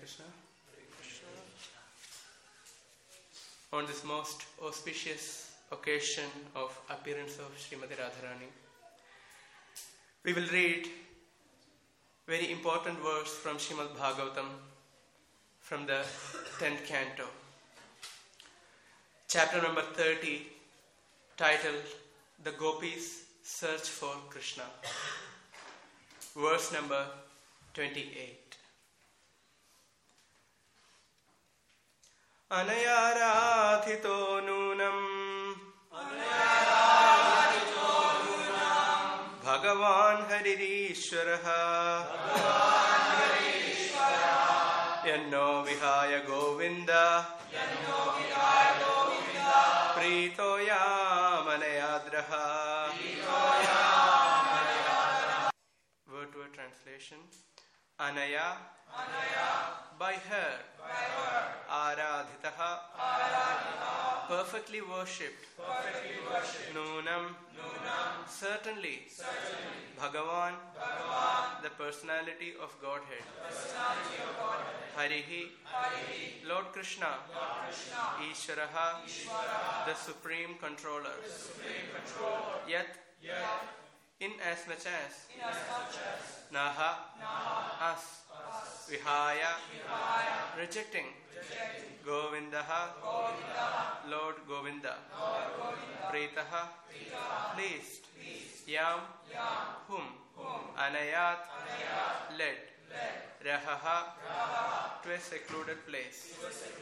Krishna. On this most auspicious occasion of appearance of Srimati Radharani, we will read very important verse from Srimad Bhagavatam from the 10th canto. Chapter number 30, titled The Gopis Search for Krishna. Verse number 28. Anayaradhito nunam Bhagavan Haririshwaraha Yanno Vihaya Govinda Pritoya Manayadraha. Word to word translation. Anaya, by her. Aradhitaha, perfectly worshipped. Nunam, certainly. Bhagavan, the personality of Godhead. Harihi, Lord Krishna. Ishvaraha, the supreme controller. Yat, in as much as. Naha, us. Vihaya, rejecting. Govindaha, Lord Govinda. Pritaha, pleased. Yam, whom. Anayat, led. Rahaha, to a secluded place.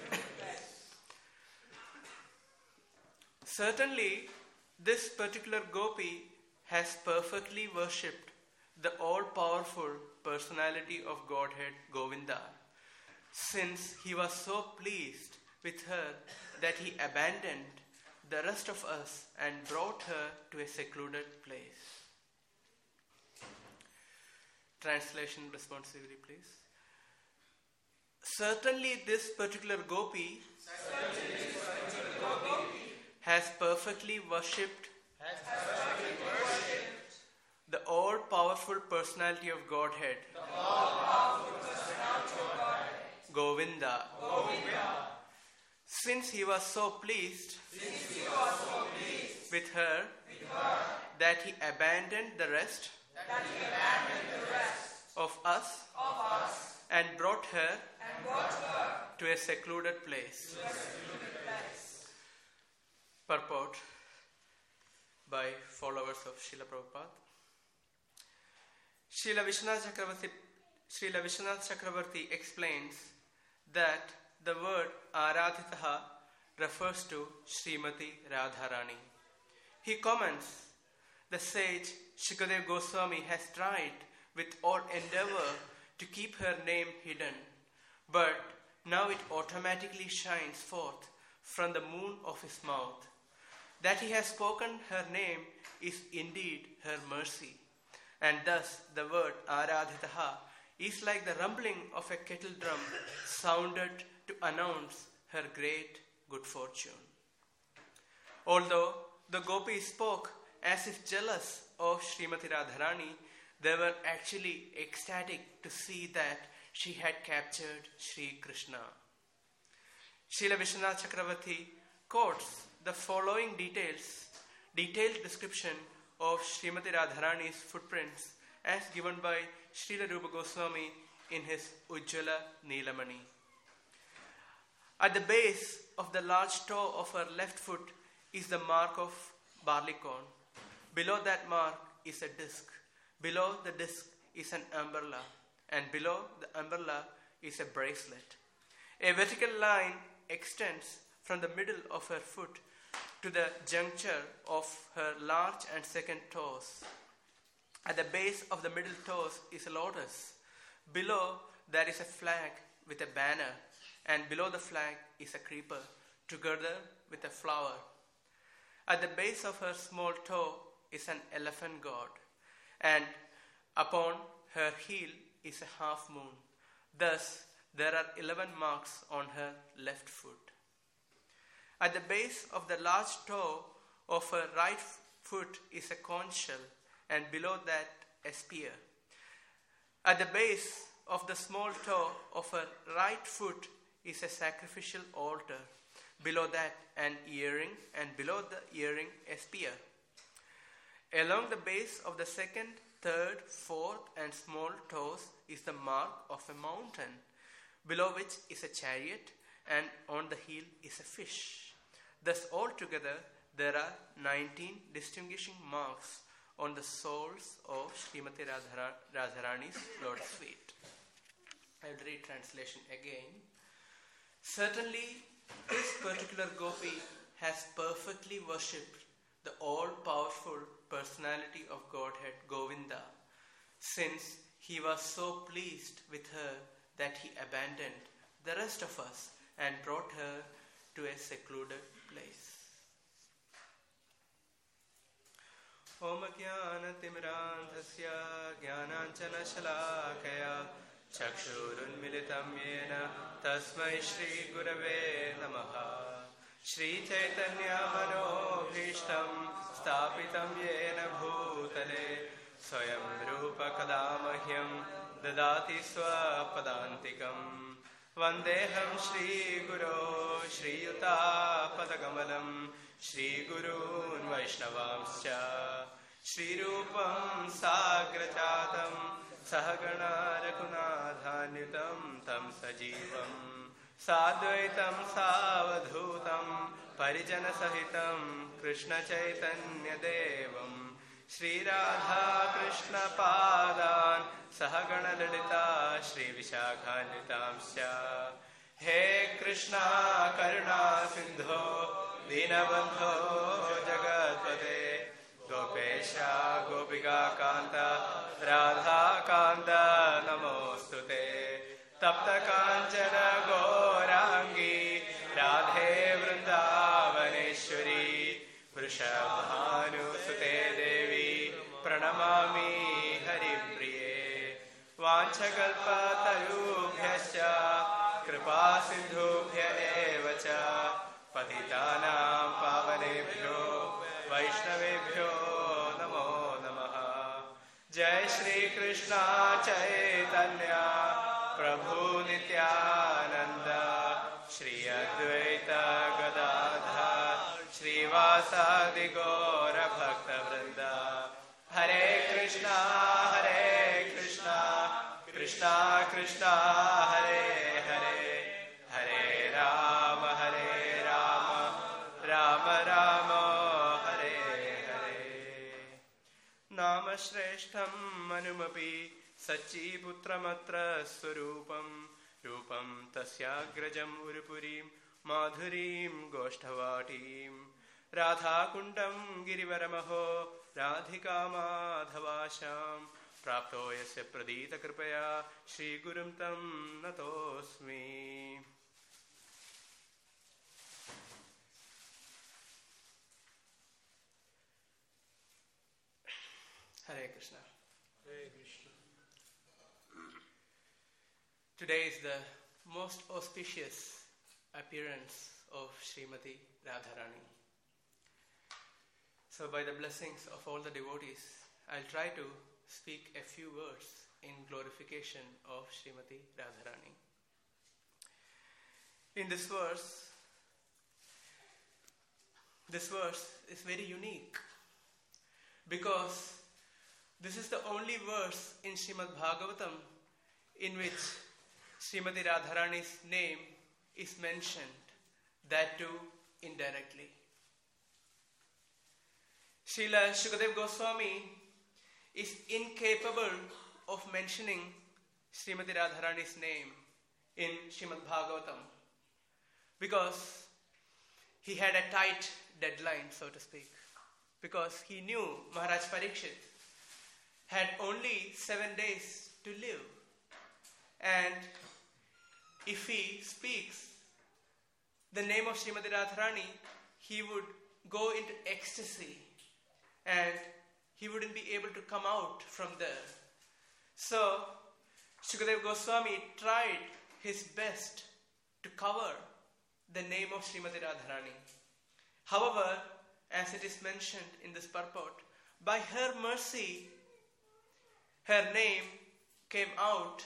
Certainly, this particular gopi has perfectly worshipped the all-powerful personality of Godhead, Govinda, since he was so pleased with her that he abandoned the rest of us and brought her to a secluded place. Translation responsively, please. Certainly this particular gopi has perfectly worshipped the all-powerful personality of Godhead, Govinda. Since he was so pleased with her that he abandoned the rest of us and brought her to a secluded place. Purport by followers of Srila Prabhupada. Srila Vishwanath Chakravarti explains that the word Aradhitaha refers to Srimati Radharani. He comments, the sage Shukadeva Goswami has tried with all endeavor to keep her name hidden, but now it automatically shines forth from the moon of his mouth. That he has spoken her name is indeed her mercy. And thus the word Aradhitaha is like the rumbling of a kettle drum sounded to announce her great good fortune. Although the gopis spoke as if jealous of Srimati Radharani, they were actually ecstatic to see that she had captured Sri Krishna. Srila Vishwanath Chakravarti quotes the following detailed description of Srimati Radharani's footprints as given by Srila Rupa Goswami in his Ujjvala Neelamani. At the base of the large toe of her left foot is the mark of barley corn. Below that mark is a disc. Below the disc is an umbrella. And below the umbrella is a bracelet. A vertical line extends from the middle of her foot to the juncture of her large and second toes. At the base of the middle toes is a lotus. Below there is a flag with a banner, and below the flag is a creeper, together with a flower. At the base of her small toe is an elephant god, and upon her heel is a half moon. Thus, there are 11 marks on her left foot. At the base of the large toe of her right foot is a conch shell, and below that a spear. At the base of the small toe of her right foot is a sacrificial altar. Below that, an earring, and below the earring, a spear. Along the base of the second, third, fourth, and small toes is the mark of a mountain, below which is a chariot, and on the heel is a fish. Thus, altogether, there are 19 distinguishing marks on the soles of Srimati Radharani's Lotus feet. I will read translation again. Certainly, this particular gopi has perfectly worshipped the all-powerful personality of Godhead, Govinda, since he was so pleased with her that he abandoned the rest of us and brought her to a secluded place. Om Jnana-Timrandhasya Jnananjana-Shalakaya Chakshurunmilitam Yena Tasmai Shri Gurave Namaha Shri Chaitanya Manobhishtam Stapitam Yena Bhutale Swayam Rupa Kadamahyam Dadati Swapadantikam Vandeham Shri Guru Shri Yuta Padagamalam Shri Gurun Vaishnavamscha Shri Rupam Sagrajatam Sahagana Raghunathanutam Tam Sajivam Sadvaitam Savadhutam Parijana Sahitam Krishna Chaitanya Devam Shri Radha Krishna Padan Sahagana Lalita Shri Vishakhanvitamsya He Krishna Karuna Sindho Dinabandho Jagatpate Gopesha Gopika Kanta Radha Kanta Namostute Tapta Kanchana Gaurangi Radhe Vrindavaneshwari Vrishabhanusute Devi Pranamami Haripriye Vanchakalpatarubhyascha Kripa Sindhubhya evacha Patitanam Pavanebhyo Vaishnavebhyo Namo Namaha Jai Shri Krishna Chaitanya Prabhu Nityananda Shri Advaita Gadadhar Shri Vasadi Gaura Bhakta Vrinda Hare Krishna Krishna Krishna Hare Hare Hare Rama Rama Rama Hare Hare Nama Shreshtham Manumapi Sachi Putramatra Swarupam Rupam Tasyagrajam Urupurim Madhurim Goshtavatim Radha Kundam Girivaramaho Radhika Madhavasham Prapto Yasya Pradita Kripaya Shri Gurum Tam Natosmi. Hare Krishna. Hare Krishna. Today is the most auspicious appearance of Srimati Radharani. So by the blessings of all the devotees, I'll try to speak a few words in glorification of Srimati Radharani. In this verse is very unique because this is the only verse in Srimad Bhagavatam in which Srimati Radharani's name is mentioned, that too indirectly. Srila Shukadeva Goswami is incapable of mentioning Srimati Radharani's name in Srimad Bhagavatam because he had a tight deadline, so to speak, because he knew Maharaj Parikshit had only 7 days to live, and if he speaks the name of Srimati Radharani, he would go into ecstasy and he wouldn't be able to come out from there. So Shukadeva Goswami tried his best to cover the name of Srimati Radharani. However, as it is mentioned in this purport, by her mercy, her name came out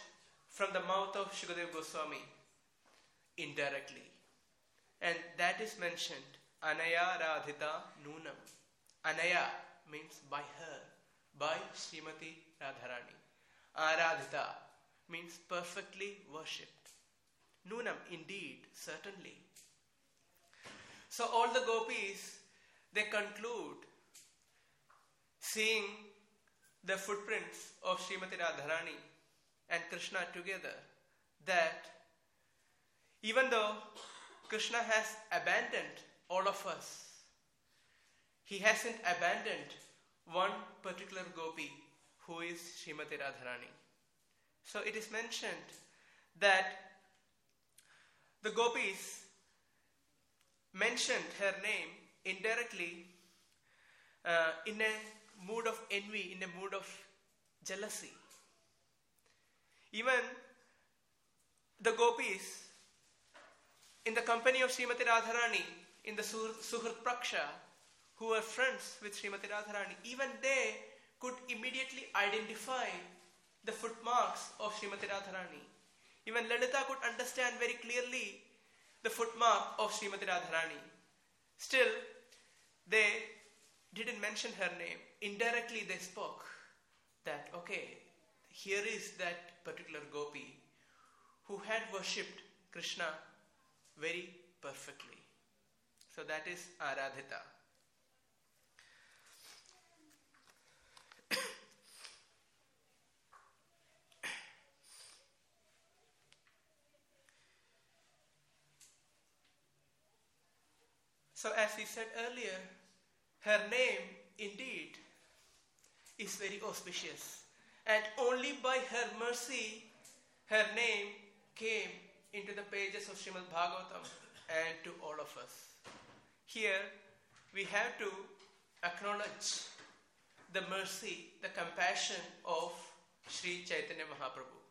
from the mouth of Shukadeva Goswami indirectly. And that is mentioned, Anaya Radhita Noonam. Anaya means by her, by Srimati Radharani. Aradhita means perfectly worshipped. Noonam, indeed, certainly. So all the gopis, they conclude, seeing the footprints of Srimati Radharani and Krishna together, that even though Krishna has abandoned all of us, he hasn't abandoned one particular gopi who is Srimati Radharani. So it is mentioned that the gopis mentioned her name indirectly in a mood of envy, in a mood of jealousy. Even the gopis in the company of Srimati Radharani, in the Suhrit Praksha, who were friends with Srimati Radharani, even they could immediately identify the footmarks of Srimati Radharani. Even Lalita could understand very clearly the footmark of Srimati Radharani. Still, they didn't mention her name. Indirectly they spoke that, okay, here is that particular gopi who had worshipped Krishna very perfectly. So that is Aradhita. So as we said earlier, her name indeed is very auspicious. And only by her mercy, her name came into the pages of Srimad Bhagavatam and to all of us. Here we have to acknowledge the mercy, the compassion of Sri Chaitanya Mahaprabhu.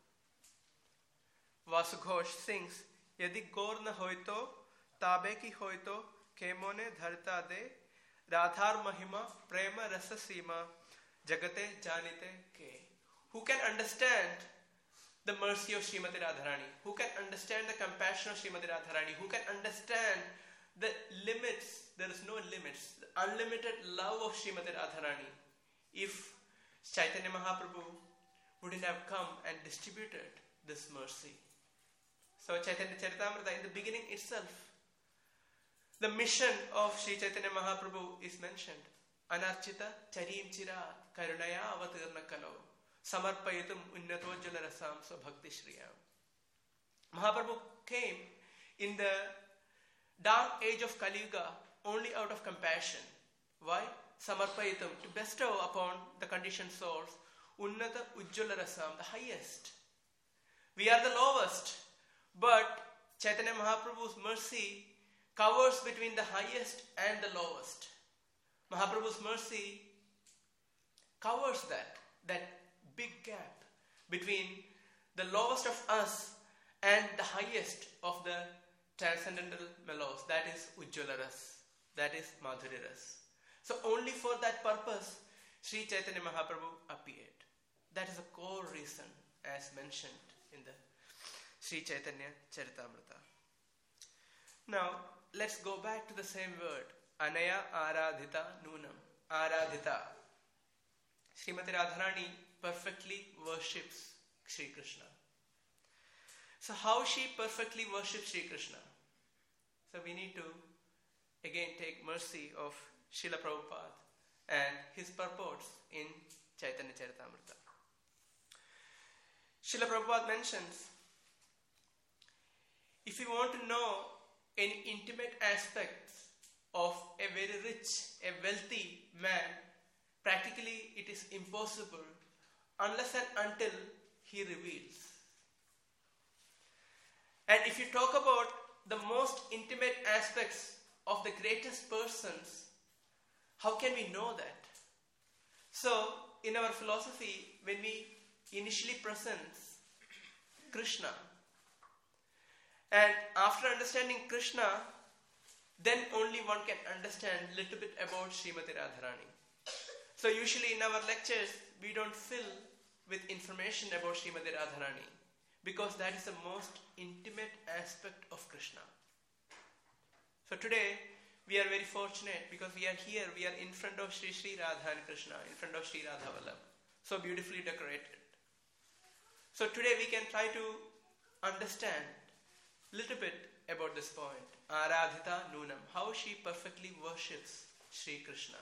Vasughosh sings, Yadi gaur na hoito, tabe ki hoito, kemone dharta de, Radhar Mahima, Prema Rasa Sima, Jagate Janite Ke. Who can understand the mercy of Srimati Radharani? Who can understand the compassion of Srimati Radharani? Who can understand the limits? There is no limits. The unlimited love of Srimati Radharani. If Chaitanya Mahaprabhu wouldn't have come and distributed this mercy. So Chaitanya Charitamrita, in the beginning itself, the mission of Sri Chaitanya Mahaprabhu is mentioned. Anarchita charim chira karunaya avatirna kalo samarpayitum unnatojjala rasam svabhakti shriyam. Mahaprabhu came in the dark age of Kali Yuga only out of compassion. Why? Samarpayitum, to bestow upon the conditioned souls unnata ujjala rasam, the highest. We are the lowest, but Chaitanya Mahaprabhu's mercy covers between the highest and the lowest. Mahaprabhu's mercy covers that big gap between the lowest of us and the highest of the transcendental mellows. That is Ujjvala Ras. That is Madhuri Ras. So only for that purpose, Sri Chaitanya Mahaprabhu appeared. That is a core reason as mentioned in the Sri Chaitanya Charitamrita. Now, let's go back to the same word. Anaya Aradhita Noonam. Aradhita. Srimati Radharani perfectly worships Sri Krishna. So how she perfectly worships Sri Krishna? So we need to again take mercy of Srila Prabhupada and his purports in Chaitanya Charitamrita. Srila Prabhupada mentions, if you want to know any intimate aspects of a very rich, a wealthy man, practically it is impossible unless and until he reveals. And if you talk about the most intimate aspects of the greatest persons, how can we know that? So, in our philosophy, when we initially present Krishna, and after understanding Krishna, then only one can understand a little bit about Srimati Radharani. So usually in our lectures, we don't fill with information about Srimati Radharani. because that is the most intimate aspect of Krishna. So today, we are very fortunate because we are here, we are in front of Sri Sri Radha and Krishna, in front of Sri Radha Vallabh, so beautifully decorated. So today we can try to understand a little bit about this point. Aradhita Nunam, how she perfectly worships Sri Krishna.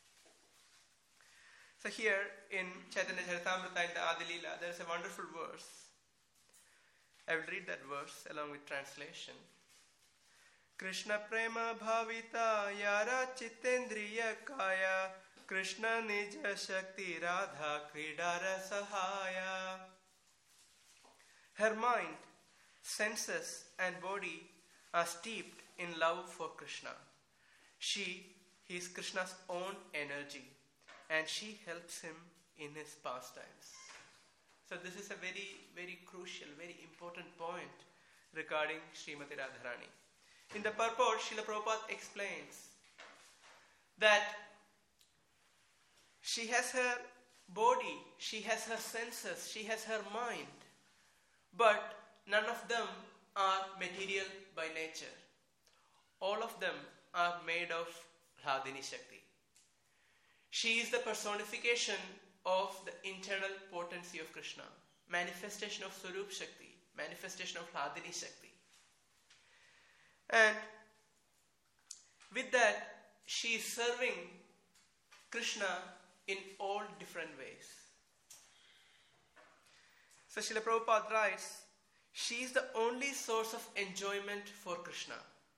So here in Chaitanya Charitamrita in the Adi Leela, there is a wonderful verse. I will read that verse along with translation. Krishna prema bhavita yara chittendriya kaya Krishna nija shakti radha kridara sahaya. Her mind, senses and body are steeped in love for Krishna. She is Krishna's own energy and she helps him in his pastimes. So this is a very, very crucial, very important point regarding Srimati Radharani. In the purport, Srila Prabhupada explains that she has her body, she has her senses, she has her mind, but none of them are material by nature. All of them are made of Radhini Shakti. She is the personification of the internal potency of Krishna, manifestation of Swarup Shakti, manifestation of Radhini Shakti. And with that, she is serving Krishna in all different ways. So Srila Prabhupada writes, she is the only source of enjoyment for Krishna.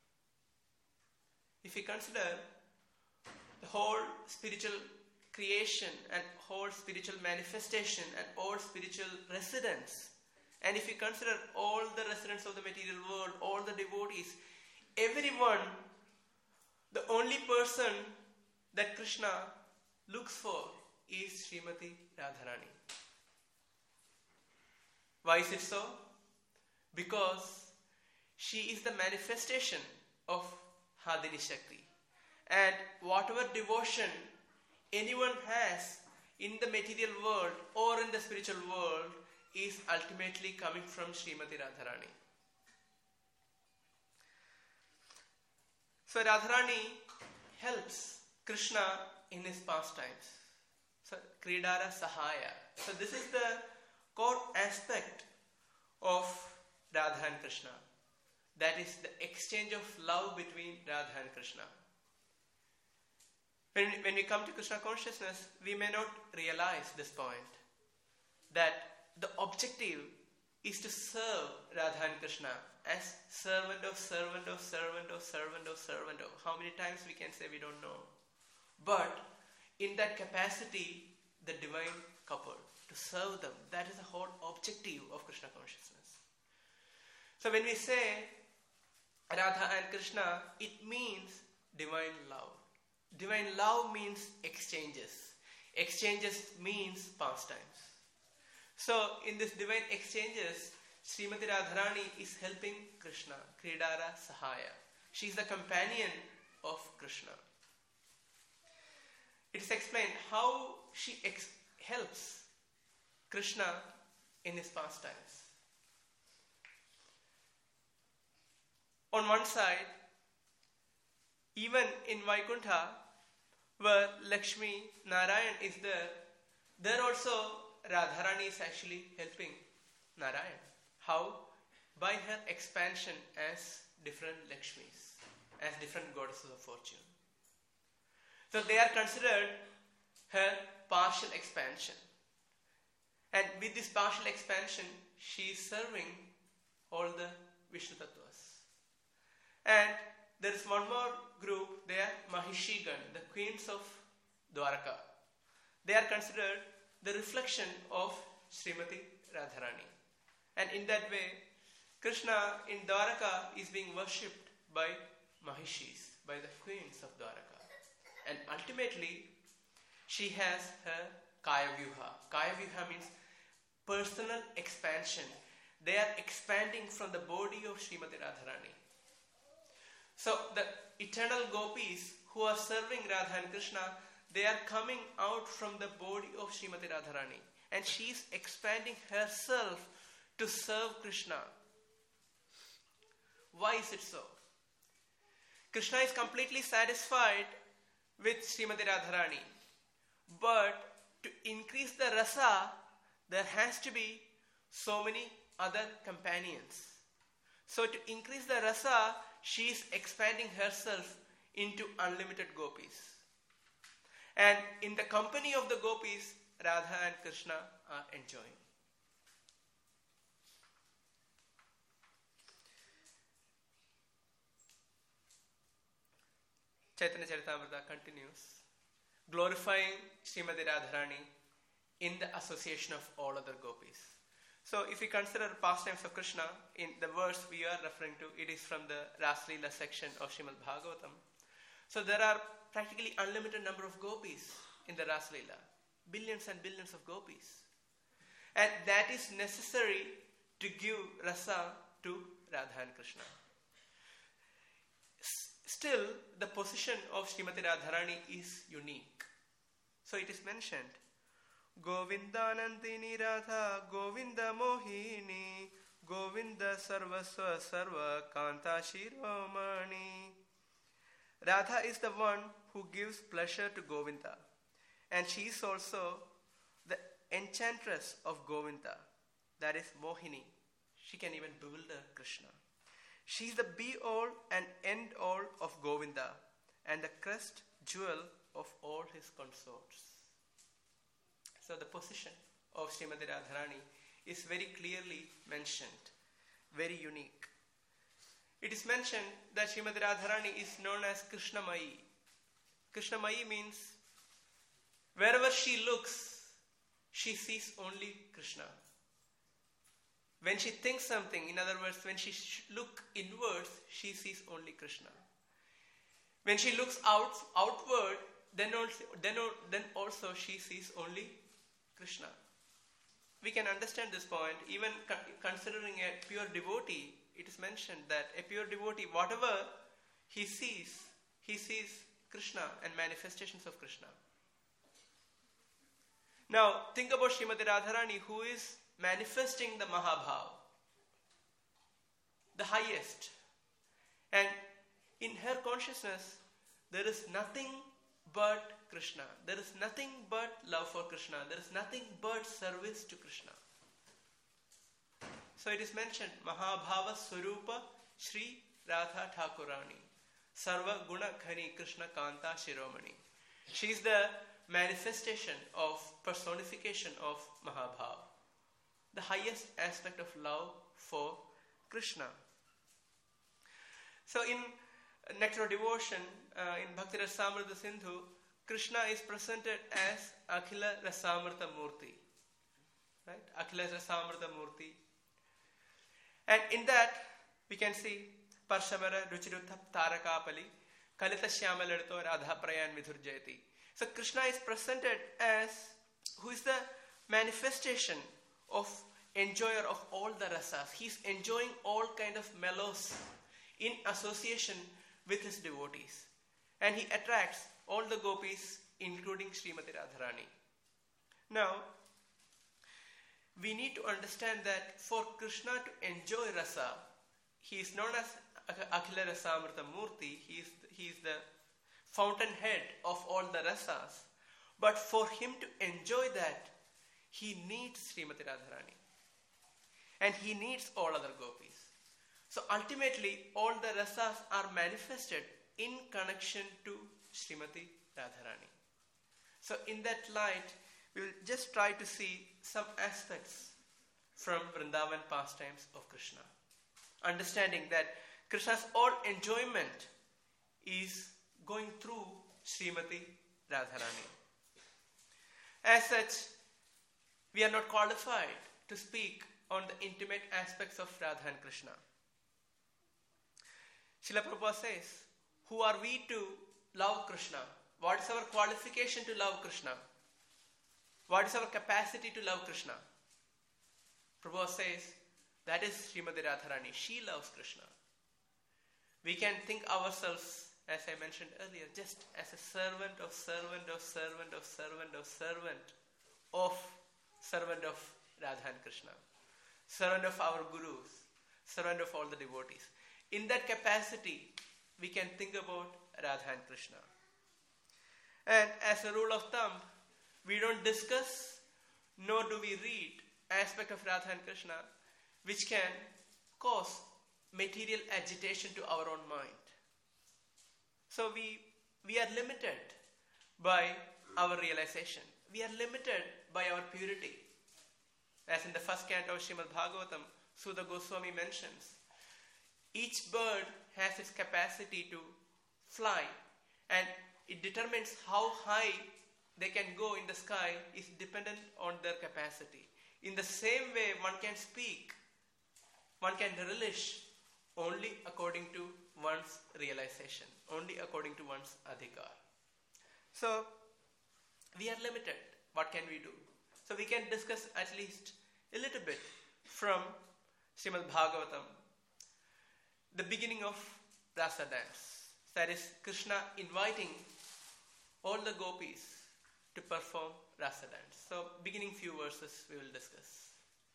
If we consider the whole spiritual creation and whole spiritual manifestation and all spiritual residents, and if we consider all the residents of the material world, all the devotees, everyone, the only person that Krishna looks for is Srimati Radharani. Why is it so? Because she is the manifestation of Radhini Shakti. And whatever devotion anyone has in the material world or in the spiritual world is ultimately coming from Srimati Radharani. So Radharani helps Krishna in his pastimes. So Kridara Sahaya. So this is the core aspect of Radha and Krishna. That is the exchange of love between Radha and Krishna. When we come to Krishna consciousness, we may not realize this point. That the objective is to serve Radha and Krishna as servant of servant of servant of servant of servant of. How many times we can say we don't know. But in that capacity, the divine couple, to serve them, that is the whole objective of Krishna consciousness. So when we say Radha and Krishna, it means divine love. Divine love means exchanges. Exchanges means pastimes. So in this divine exchanges, Srimati Radharani is helping Krishna, Kridara Sahaya. She is the companion of Krishna. It is explained how she helps Krishna in his pastimes. On one side, even in Vaikuntha, where Lakshmi Narayan is there also Radharani is actually helping Narayan. How? By her expansion as different Lakshmis, as different goddesses of fortune. So they are considered her partial expansion. And with this partial expansion, she is serving all the Vishnu Tattvas. And there is one more group, they are Mahishigan, the queens of Dwaraka. They are considered the reflection of Srimati Radharani. And in that way, Krishna in Dwaraka is being worshipped by Mahishis, by the queens of Dwaraka. And ultimately, she has her Kaya Vyuha. Kaya Vyuha means personal expansion. They are expanding from the body of Srimati Radharani. So the eternal gopis who are serving Radha and Krishna, they are coming out from the body of Srimati Radharani. And she is expanding herself to serve Krishna. Why is it so? Krishna is completely satisfied with Srimati Radharani. But to increase the rasa, there has to be so many other companions. So to increase the rasa, she is expanding herself into unlimited gopis. And in the company of the gopis, Radha and Krishna are enjoying. Chaitanya Charitamrita continues, glorifying Srimati Radharani in the association of all other gopis. So if we consider pastimes of Krishna, in the verse we are referring to, it is from the Ras Leela section of Srimad Bhagavatam. So there are practically unlimited number of gopis in the Ras Leela. Billions and billions of gopis. And that is necessary to give rasa to Radha and Krishna. Still, the position of Srimati Radharani is unique. So it is mentioned, Govinda Nandini Radha, Govinda Mohini, Govinda Sarvasva Sarva Kanta Shiromani. Radha is the one who gives pleasure to Govinda. And she is also the enchantress of Govinda. That is Mohini. She can even bewilder Krishna. She is the be-all and end-all of Govinda and the crest jewel of all his consorts. So the position of Srimati Radharani is very clearly mentioned, very unique. It is mentioned that Srimati Radharani is known as Krishnamayi. Krishnamayi means wherever she looks, she sees only Krishna. When she thinks something, in other words, when she looks inwards, she sees only Krishna. When she looks outward, then also she sees only Krishna. We can understand this point. Even considering a pure devotee, it is mentioned that a pure devotee, whatever he sees Krishna and manifestations of Krishna. Now, think about Srimati Radharani, who is manifesting the Mahabhav, the highest. And in her consciousness, there is nothing but Krishna. There is nothing but love for Krishna. There is nothing but service to Krishna. So it is mentioned, Mahabhava Swarupa Shri Radha Thakurani, Sarva Guna Khani Krishna Kanta Shiromani. She is the manifestation of personification of Mahabhav, the highest aspect of love for Krishna. So in Nectar Devotion, in Bhakti Rasamrita Sindhu, Krishna is presented as Akhila Rasamrita Murti. Right? Akhila Rasamrita Murti. And in that, we can see Parshamara Ruchirutha Tarakapali, Kalita Shyamalarito Radha Prayan Vidhurjayati. So Krishna is presented as who is the manifestation of enjoyer of all the rasas. He is enjoying all kind of mellows in association with his devotees. And he attracts all the gopis, including Srimati Radharani. Now, we need to understand that for Krishna to enjoy rasa, he is known as Akhila Rasamrita Murti. He is the fountainhead of all the rasas. But for him to enjoy that, he needs Srimati Radharani. And he needs all other gopis. So ultimately, all the rasas are manifested in connection to Srimati Radharani. So in that light, we will just try to see some aspects from Vrindavan pastimes of Krishna. Understanding that Krishna's all enjoyment is going through Srimati Radharani. As such, we are not qualified to speak on the intimate aspects of Radha and Krishna. Srila Prabhupada says, who are we to love Krishna? What is our qualification to love Krishna? What is our capacity to love Krishna? Prabhupada says, that is Srimati Radharani. She loves Krishna. We can think ourselves, as I mentioned earlier, just as a servant of Radha and Krishna. servant of our gurus, servant of all the devotees. In that capacity, we can think about Radha and Krishna. And as a rule of thumb, we don't discuss nor do we read aspect of Radha and Krishna which can cause material agitation to our own mind. So we are limited by our realization. We are limited by our purity. As in the first canto of Srimad Bhagavatam, Sudha Goswami mentions, each bird has its capacity to fly, and it determines how high they can go in the sky is dependent on their capacity. In the same way, one can speak, one can relish only according to one's realization, only according to one's adhikar. So, we are limited. What can we do? So, we can discuss at least a little bit from Srimad Bhagavatam, the beginning of Rasa dance. That is, Krishna inviting all the gopis to perform Rasa dance. So, beginning few verses we will discuss.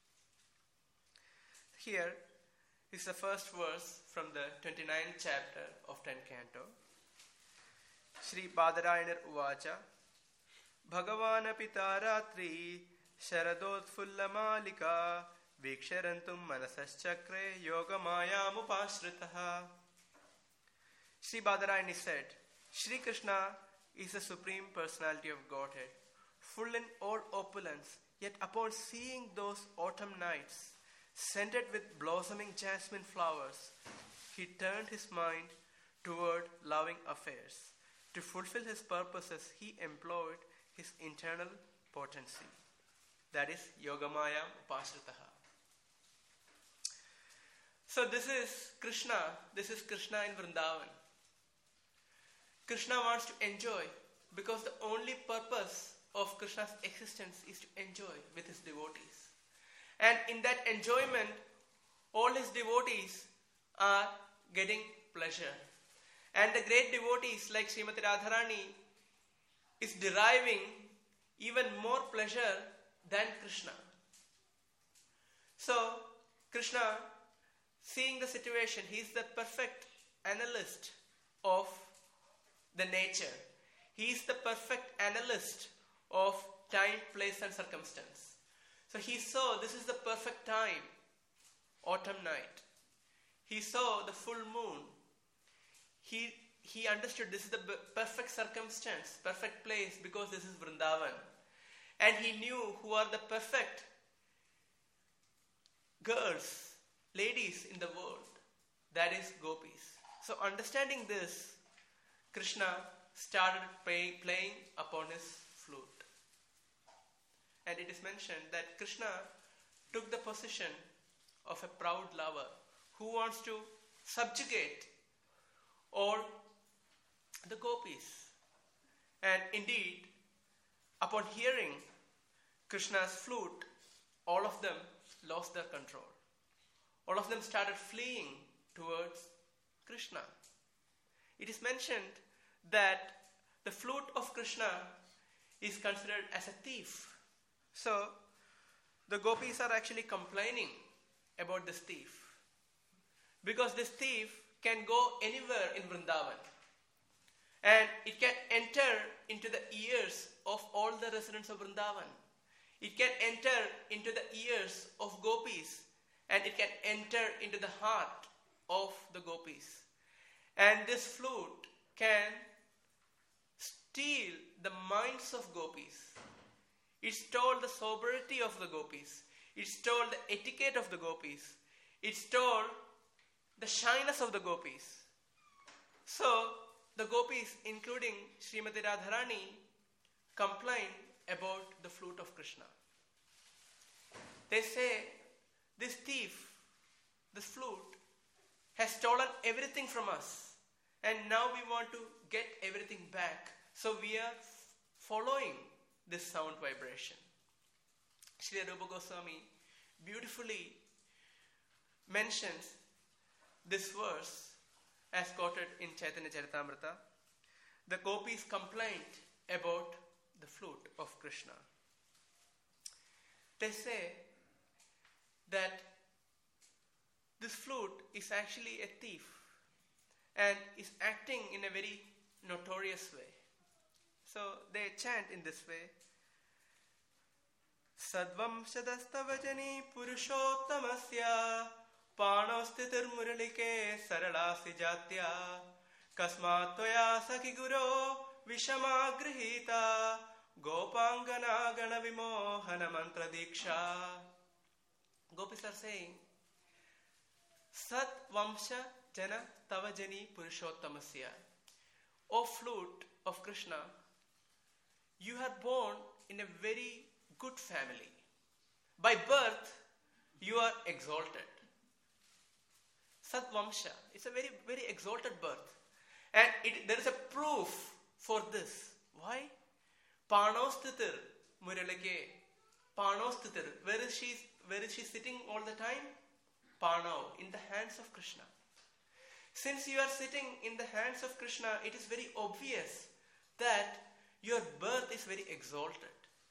Here is the first verse from the 29th chapter of 10th canto. Shri Badarayana Uvacha Bhagavana Pita Ratri Sharadodfulla Malika Viksharantum Manasaschakre Yoga Maya Mupashritaha. Shri Badarayani said, Shri Krishna is the Supreme Personality of Godhead, full in all opulence, yet upon seeing those autumn nights, scented with blossoming jasmine flowers, he turned his mind toward loving affairs. To fulfill his purposes, he employed his internal potency. That is Yogamaya Upashritaha. So this is Krishna in Vrindavan. Krishna wants to enjoy because the only purpose of Krishna's existence is to enjoy with his devotees. And in that enjoyment, all his devotees are getting pleasure. And the great devotees like Srimati Radharani is deriving even more pleasure than Krishna. So, Krishna, seeing the situation, he is the perfect analyst of the nature. He is the perfect analyst of time, place and circumstance. So he saw this is the perfect time, autumn night. He saw the full moon. He understood this is the perfect circumstance, perfect place because this is Vrindavan. And he knew who are the perfect girls, ladies in the world. That is gopis. So understanding this, Krishna started playing upon his flute. And it is mentioned that Krishna took the position of a proud lover who wants to subjugate all the gopis. And indeed, upon hearing Krishna's flute, all of them lost their control. All of them started fleeing towards Krishna. It is mentioned that the flute of Krishna is considered as a thief. So, the gopis are actually complaining about this thief. Because this thief can go anywhere in Vrindavan. And it can enter into the ears of all the residents of Vrindavan. It can enter into the ears of gopis. And it can enter into the heart of the gopis. And this flute can steal the minds of gopis. It stole the sobriety of the gopis. It stole the etiquette of the gopis. It stole the shyness of the gopis. So, the gopis, including Srimati Radharani, complain about the flute of Krishna. They say, this thief, this flute, has stolen everything from us. And now we want to get everything back. So we are following this sound vibration. Shri Rupa Goswami beautifully mentions this verse as quoted in Chaitanya Charitamrita. The gopis complained about the flute of Krishna. They say, that this flute is actually a thief and is acting in a very notorious way. So they chant in this way. Sadvam shadastavajani purushottamasya panostitir muralike saralasi jatya kasmat toya sakhi guru vishama grihita gopangana gana vimohana mantra diksha. Gopis are saying, Sat Vamsha Jana Tavajani Purushottamasya. O flute of Krishna, you are born in a very good family. By birth, you are exalted. Sat Vamsha, it's a very, very exalted birth. And there is a proof for this. Why? Panostitir Muralake. Panostitir. Where is she sitting all the time? Pano, in the hands of Krishna. Since you are sitting in the hands of Krishna, it is very obvious that your birth is very exalted.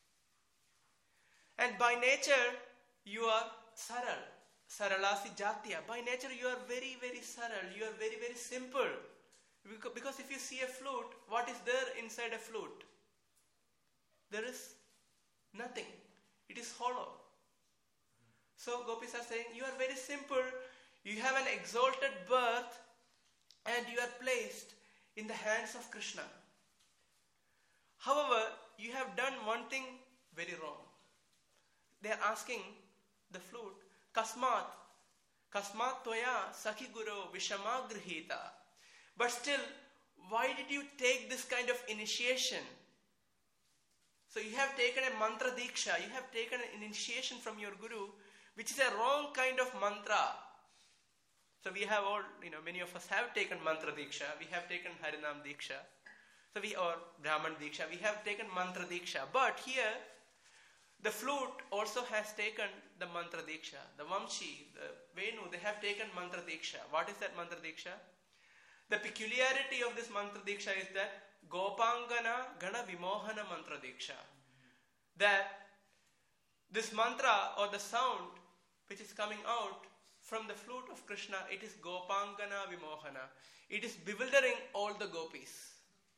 And by nature, you are saral. Saralasi jatya. By nature, you are very, very saral. You are very, very simple. Because if you see a flute, what is there inside a flute? There is nothing. It is hollow. So gopis are saying, you are very simple, you have an exalted birth, and you are placed in the hands of Krishna. However, you have done one thing very wrong. They are asking the flute, Kasmat toya sakhi guru vishama grihita. But still, why did you take this kind of initiation? So you have taken a mantra diksha, you have taken an initiation from your guru, which is a wrong kind of mantra. So we have all, many of us have taken mantra diksha. We have taken Harinam diksha. Or Brahman diksha. We have taken mantra diksha. But here, the flute also has taken the mantra diksha. The Vamshi, the Venu, they have taken mantra diksha. What is that mantra diksha? The peculiarity of this mantra diksha is that Gopangana Gana Vimohana mantra diksha. That this mantra or the sound which is coming out from the flute of Krishna, it is Gopangana Vimohana. It is bewildering all the gopis.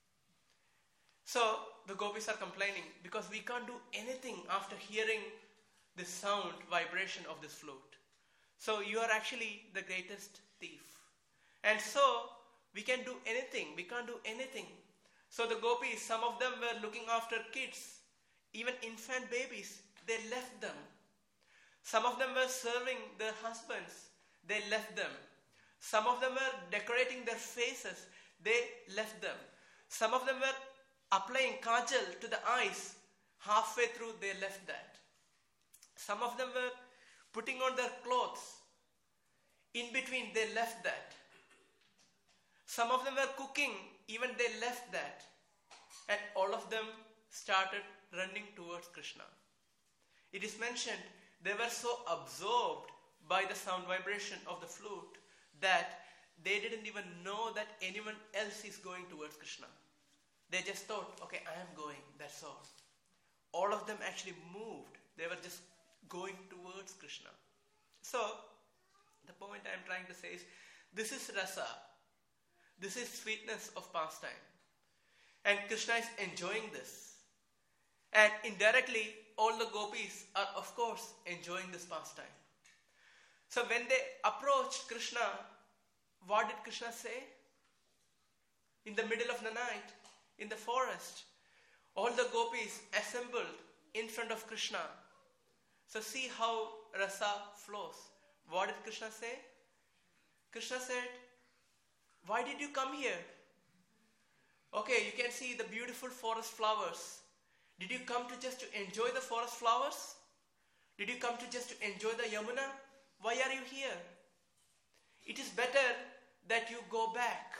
So the gopis are complaining because we can't do anything after hearing this sound, vibration of this flute. So you are actually the greatest thief. And so we can do anything. We can't do anything. So the gopis, some of them were looking after kids, even infant babies. They left them. Some of them were serving their husbands. They left them. Some of them were decorating their faces. They left them. Some of them were applying kajal to the eyes. Halfway through, they left that. Some of them were putting on their clothes. In between, they left that. Some of them were cooking. Even they left that. And all of them started running towards Krishna. It is mentioned they were so absorbed by the sound vibration of the flute that they didn't even know that anyone else is going towards Krishna. They just thought, okay, I am going, that's all. All of them actually moved. They were just going towards Krishna. So, the point I am trying to say is, this is rasa. This is sweetness of pastime. And Krishna is enjoying this. And indirectly, all the gopis are, of course, enjoying this pastime. So when they approached Krishna, what did Krishna say? In the middle of the night, in the forest, all the gopis assembled in front of Krishna. So see how rasa flows. What did Krishna say? Krishna said, why did you come here? Okay, you can see the beautiful forest flowers. Did you come to just to enjoy the forest flowers? Did you come to just to enjoy the Yamuna? Why are you here? It is better that you go back.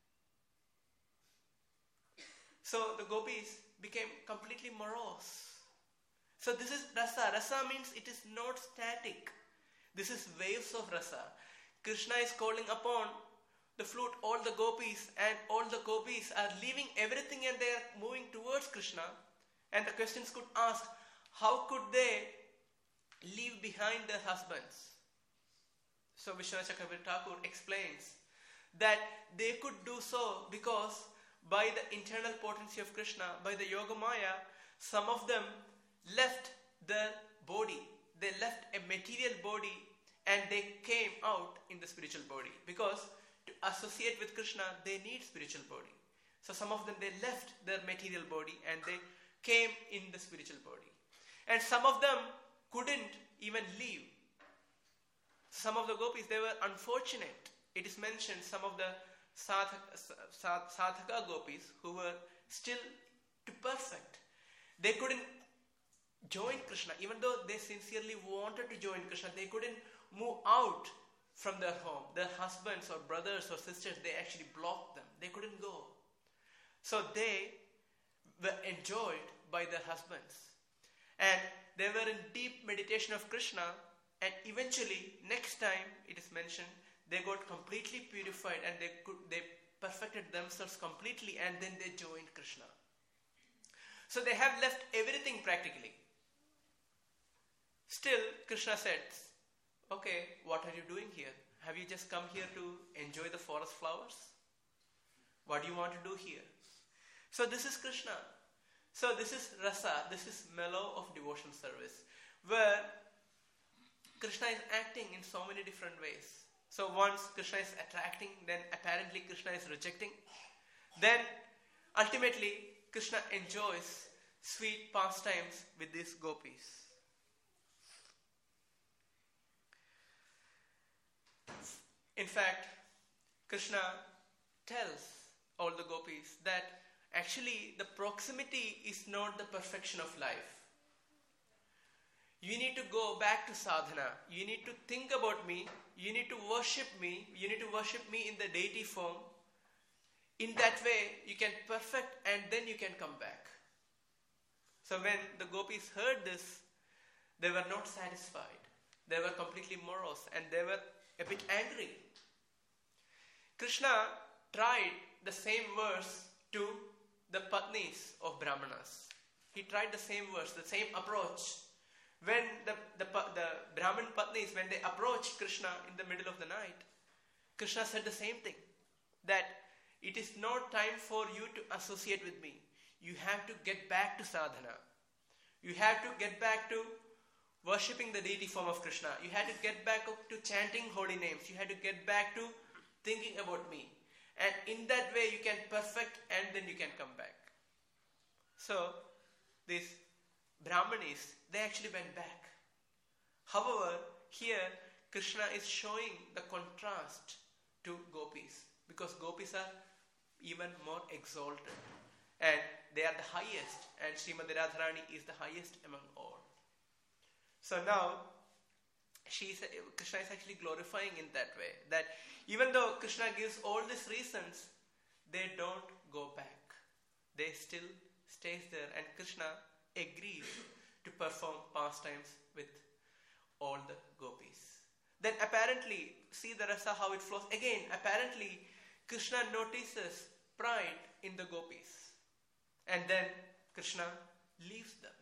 So the gopis became completely morose. So this is rasa. Rasa means it is not static. This is waves of rasa. Krishna is calling upon the flute, all the gopis, and all the gopis are leaving everything and they are moving towards Krishna. And the questions could ask, how could they leave behind their husbands. So Vishwanath Chakravarti Thakur explains that they could do so because by the internal potency of Krishna, by the Yoga Maya, some of them left their body. They left a material body and they came out in the spiritual body. Because to associate with Krishna, they need spiritual body. So some of them, they left their material body and they came in the spiritual body. And some of them couldn't even leave. Some of the gopis, they were unfortunate. It is mentioned some of the sadhaka gopis who were still to perfect. They couldn't join Krishna. Even though they sincerely wanted to join Krishna, they couldn't move out from their home. Their husbands or brothers or sisters, they actually blocked them. They couldn't go. So they were enjoyed by their husbands. And they were in deep meditation of Krishna. And eventually, next time it is mentioned, they got completely purified and they perfected themselves completely, and then they joined Krishna. So they have left everything practically. Still, Krishna says, okay, what are you doing here? Have you just come here to enjoy the forest flowers? What do you want to do here? So this is Krishna. So this is rasa, this is mellow of devotion service, where Krishna is acting in so many different ways. So once Krishna is attracting, then apparently Krishna is rejecting. Then ultimately Krishna enjoys sweet pastimes with these gopis. In fact, Krishna tells all the gopis that actually the proximity is not the perfection of life. You need to go back to sadhana. You need to think about me. You need to worship me. You need to worship me in the deity form. In that way, you can perfect and then you can come back. So when the gopis heard this, they were not satisfied. They were completely morose and they were a bit angry. Krishna tried the same verse to the patnis of Brahmanas. He tried the same verse, the same approach. When the Brahmin patnis, when they approached Krishna in the middle of the night, Krishna said the same thing. That it is not time for you to associate with me. You have to get back to sadhana. You have to get back to worshipping the deity form of Krishna. You have to get back to chanting holy names. You have to get back to thinking about me. And in that way you can perfect and then you can come back. So these Brahmanis, they actually went back. However, here Krishna is showing the contrast to gopis, because gopis are even more exalted and they are the highest, and Srimati Radharani is the highest among all. So now Krishna is actually glorifying in that way, that even though Krishna gives all these reasons, they don't go back. They still stays there, and Krishna agrees to perform pastimes with all the gopis. Then apparently, see the rasa how it flows. Again, apparently Krishna notices pride in the gopis, and then Krishna leaves them.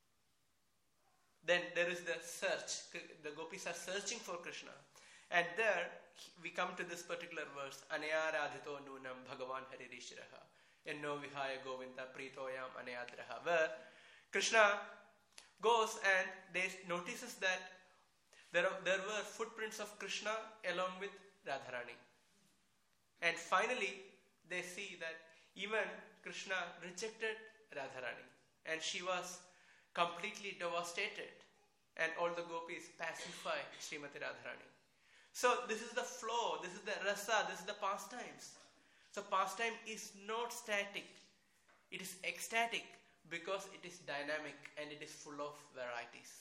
Then there is the search. The gopis are searching for Krishna. And there we come to this particular verse. Anaya radhito nunam bhagavan haririshiraha enno vihaya govinda pritoyam anayadraha, where Krishna goes and they notices that there were footprints of Krishna along with Radharani. And finally they see that even Krishna rejected Radharani and she was completely devastated, and all the gopis pacify Srimati Radharani. So this is the flow, this is the rasa, this is the pastimes. So pastime is not static, it is ecstatic because it is dynamic and it is full of varieties.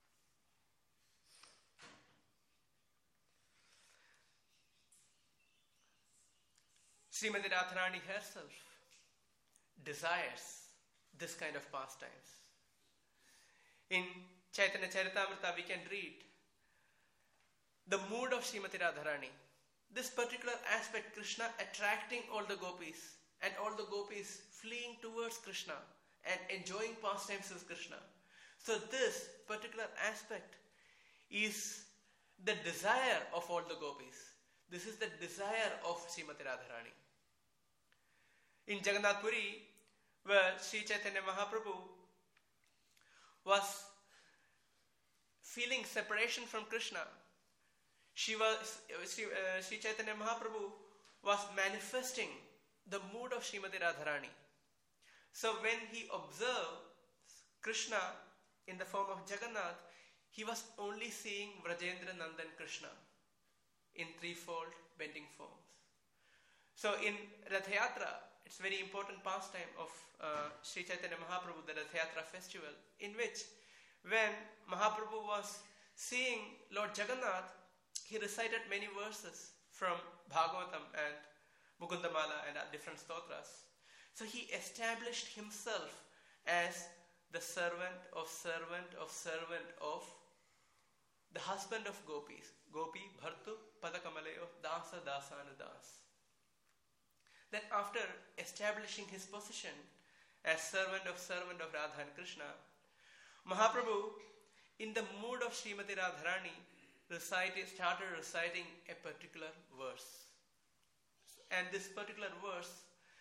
Srimati Radharani herself desires this kind of pastimes. In Chaitanya Charitamrita we can read the mood of Srimati Radharani. This particular aspect, Krishna attracting all the gopis and all the gopis fleeing towards Krishna and enjoying pastimes with Krishna. So this particular aspect is the desire of all the gopis. This is the desire of Srimati Radharani. In Jagannath Puri, where Sri Chaitanya Mahaprabhu was feeling separation from Krishna, Sri Chaitanya Mahaprabhu was manifesting the mood of Srimati Radharani. So when he observed Krishna in the form of Jagannath, he was only seeing Vrajendra Nandan Krishna in threefold bending forms. So in Rath Yatra, it's a very important pastime of Sri Chaitanya Mahaprabhu, the Rath Yatra festival, in which when Mahaprabhu was seeing Lord Jagannath, he recited many verses from Bhagavatam and Mukundamala and different stotras. So he established himself as the servant of the husband of gopis. Gopi bhartu padakamalayo dasa dasanudas. Then after establishing his position as servant of Radha and Krishna, Mahaprabhu, in the mood of Srimati Radharani, started reciting a particular verse. And this particular verse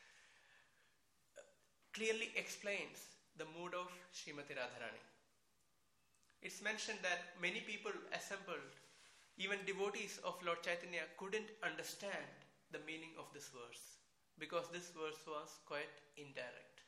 clearly explains the mood of Srimati Radharani. It's mentioned that many people assembled, even devotees of Lord Chaitanya, couldn't understand the meaning of this verse because this verse was quite indirect.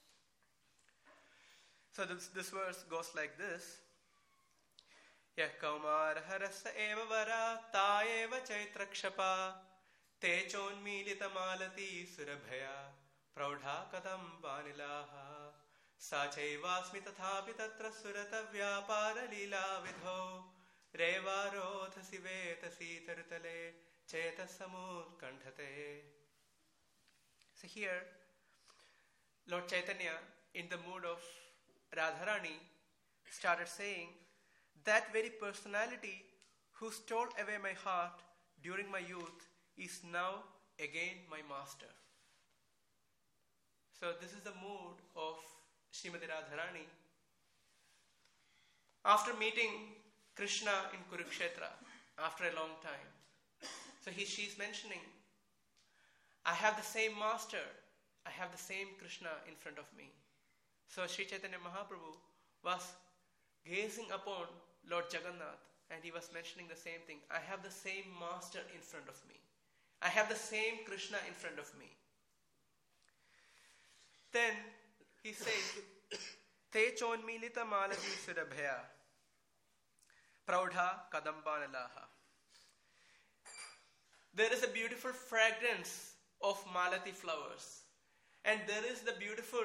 So this verse goes like this. Yah kaumar harasa eva vara ta eva chaitrakshapa te chonmilita malati surabhaya praudha kadam vanilaha sa chaivasmi tathapi tatra surata vyapara lila vidho reva rodhasi vetasi tarutale cheta samud kanthate. So here, Lord Chaitanya, in the mood of Radharani, started saying, that very personality who stole away my heart during my youth is now again my master. So this is the mood of Srimati Radharani. After meeting Krishna in Kurukshetra, after a long time, so she's mentioning, I have the same master, I have the same Krishna in front of me. So Sri Chaitanya Mahaprabhu was gazing upon Lord Jagannath and he was mentioning the same thing. I have the same master in front of me. I have the same Krishna in front of me. Then he says, Te chonmilita malati surabhaya praudha kadambanalaha. There is a beautiful fragrance of malati flowers and there is the beautiful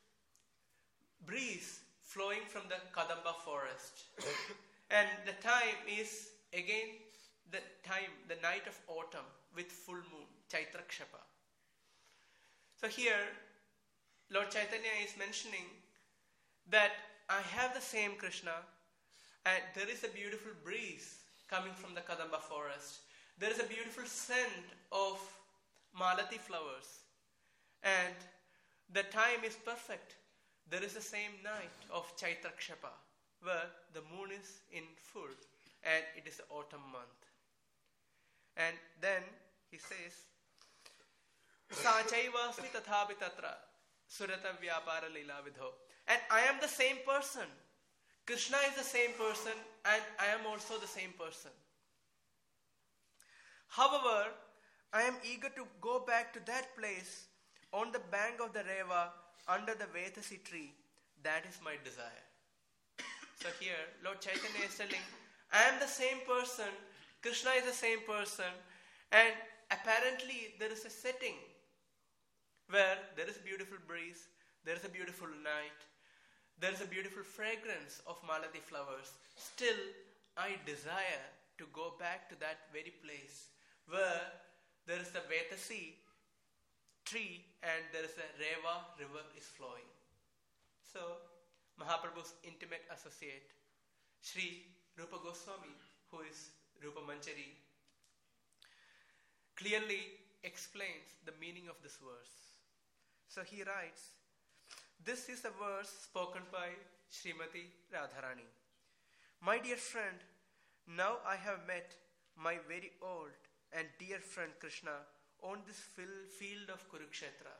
breeze flowing from the Kadamba forest. And the time is again the night of autumn with full moon, Chaitrakshapa. So here, Lord Chaitanya is mentioning that I have the same Krishna and there is a beautiful breeze coming from the Kadamba forest. There is a beautiful scent of malati flowers and the time is perfect. There is the same night of Chaitrakshapa where the moon is in full and it is the autumn month. And then he says, Sa chaivasmi tathapi tatra surata vyapara lila vidho. And I am the same person. Krishna is the same person and I am also the same person. However, I am eager to go back to that place on the bank of the Reva under the Vetasi tree. That is my desire. So here, Lord Chaitanya is telling, I am the same person, Krishna is the same person, and apparently there is a setting where there is a beautiful breeze, there is a beautiful night, there is a beautiful fragrance of malati flowers. Still, I desire to go back to that very place where there is the Vetasi tree and there is a Reva river is flowing. So, Mahaprabhu's intimate associate, Sri Rupa Goswami, who is Rupa Manjari, clearly explains the meaning of this verse. So he writes, this is a verse spoken by Srimati Radharani. My dear friend, Now I have met my very old and dear friend Krishna on this field of Kurukshetra.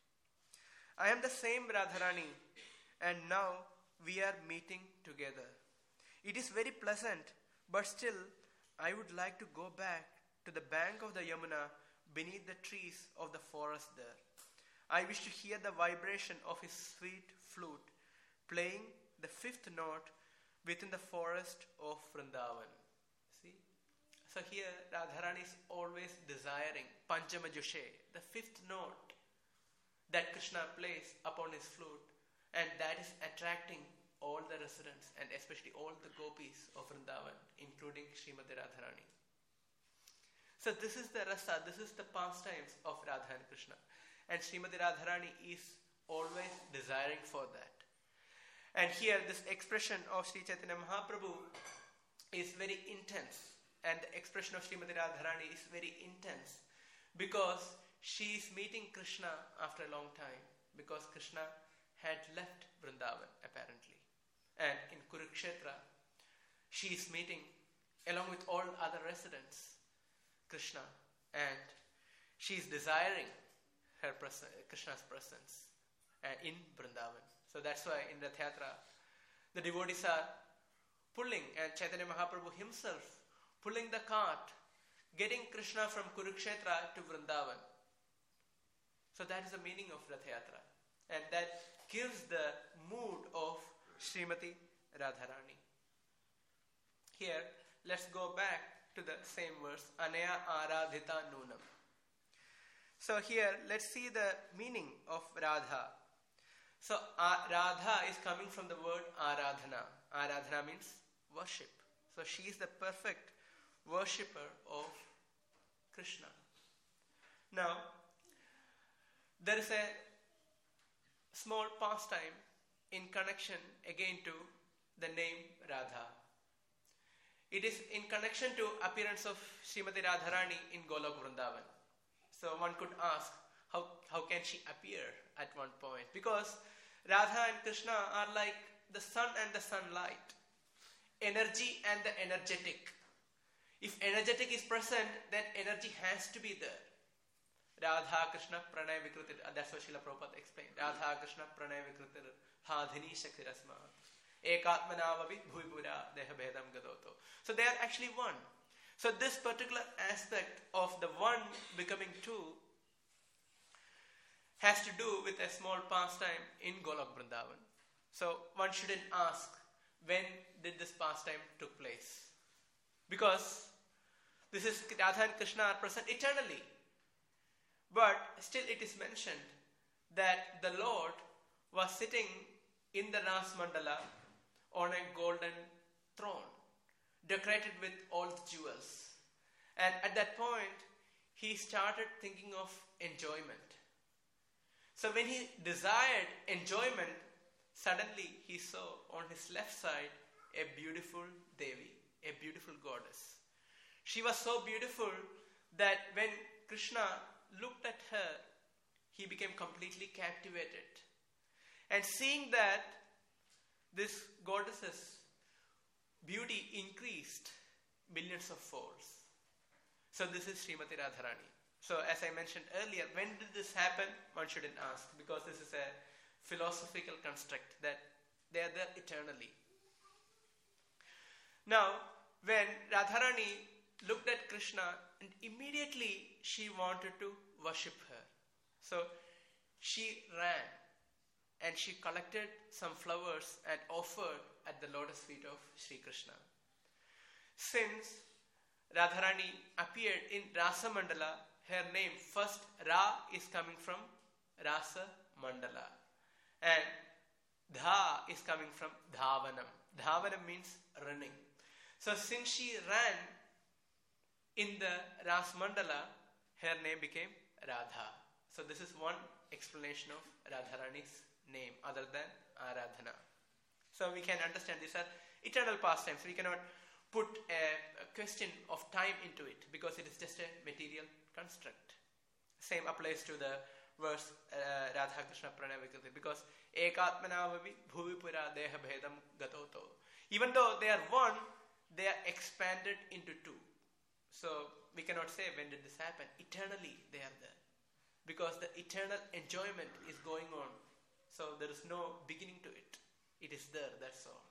I am the same Radharani, and now we are meeting together. It is very pleasant, but still I would like to go back to the bank of the Yamuna beneath the trees of the forest there. I wish to hear the vibration of his sweet flute playing the fifth note within the forest of Vrindavan. See? So here Radharani is always desiring Panchama Jushe, the fifth note that Krishna plays upon his flute, and that is attracting all the residents and especially all the gopis of Vrindavan, including Srimati Radharani. So this is the rasa, this is the pastimes of Radha and Krishna. And Srimati Radharani is always desiring for that. And here this expression of Sri Chaitanya Mahaprabhu is very intense. And the expression of Srimati Radharani is very intense because she is meeting Krishna after a long time, because Krishna had left Vrindavan apparently. And in Kurukshetra, she is meeting along with all other residents Krishna, and she is desiring her Krishna's presence in Vrindavan. So that's why in Rath Yatra, the devotees are pulling, and Chaitanya Mahaprabhu himself pulling the cart, getting Krishna from Kurukshetra to Vrindavan. So that is the meaning of Rath Yatra, and that gives the mood of Srimati Radharani. Here, let's go back to the same verse, Anaya Aradhita Nunam. So here, let's see the meaning of Radha. So Radha is coming from the word Aradhana. Aradhana means worship. So she is the perfect worshipper of Krishna. Now, there is a small pastime in connection again to the name Radha. It is in connection to appearance of Srimati Radharani in Golok Vrindavan. So one could ask, how can she appear at one point? Because Radha and Krishna are like the sun and the sunlight, energy and the energetic. If energetic is present, then energy has to be there. Radha Krishna Pranay Vikritir. That's what Srila Prabhupada explained. Radha Krishna Pranay Vikritir Hadhini Shaktirasma Ekatmanavavi Bhuipura Deha Bhedam Gadoto. So they are actually one. So this particular aspect of the one becoming two has to do with a small pastime in Golok Vrindavan. So one shouldn't ask, when did this pastime took place? Because this is Radha and Krishna are present eternally. But still it is mentioned that the Lord was sitting in the Ras Mandala on a golden throne, decorated with all the jewels. And at that point, he started thinking of enjoyment. So when he desired enjoyment, suddenly he saw on his left side a beautiful Devi, a beautiful goddess. She was so beautiful that when Krishna looked at her, he became completely captivated. And seeing that this goddess's beauty increased millions of folds. So this is Srimati Radharani. So as I mentioned earlier, when did this happen? One shouldn't ask, because this is a philosophical construct that they are there eternally. Now, when Radharani looked at Krishna, and immediately she wanted to worship her. So she ran and she collected some flowers and offered at the lotus feet of Sri Krishna. Since Radharani appeared in Rasa Mandala, her name first Ra is coming from Rasa Mandala, and Dha is coming from Dhavanam. Dhavanam means running. So since she ran in the Ras Mandala, her name became Radha. So this is one explanation of Radharani's name other than Aradhana. So we can understand these are eternal pastimes. We cannot put a question of time into it because it is just a material construct. Same applies to the verse Radha Krishna Pranay Vikritir, because Ekatmanavavi Bhuvipura Deha Bhedam Gatoto. Even though they are one, they are expanded into two. So we cannot say when did this happen. Eternally they are there. Because the eternal enjoyment is going on. So there is no beginning to it. It is there, that's all.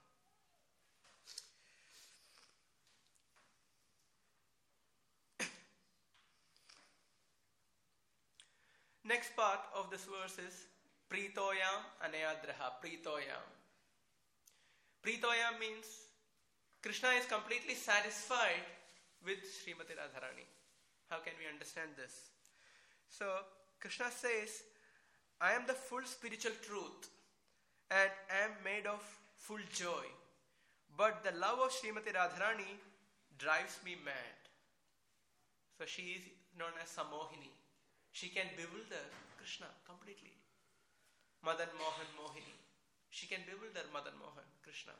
Next part of this verse is Pritoyam Anayadraha. Pritoyam. Pritoyam means Krishna is completely satisfied with Srimati Radharani. How can we understand this? So Krishna says, I am the full spiritual truth and am made of full joy. But the love of Srimati Radharani drives me mad. So she is known as Samohini. She can bewilder Krishna completely. Madan Mohan Mohini. She can bewilder Madan Mohan, Krishna.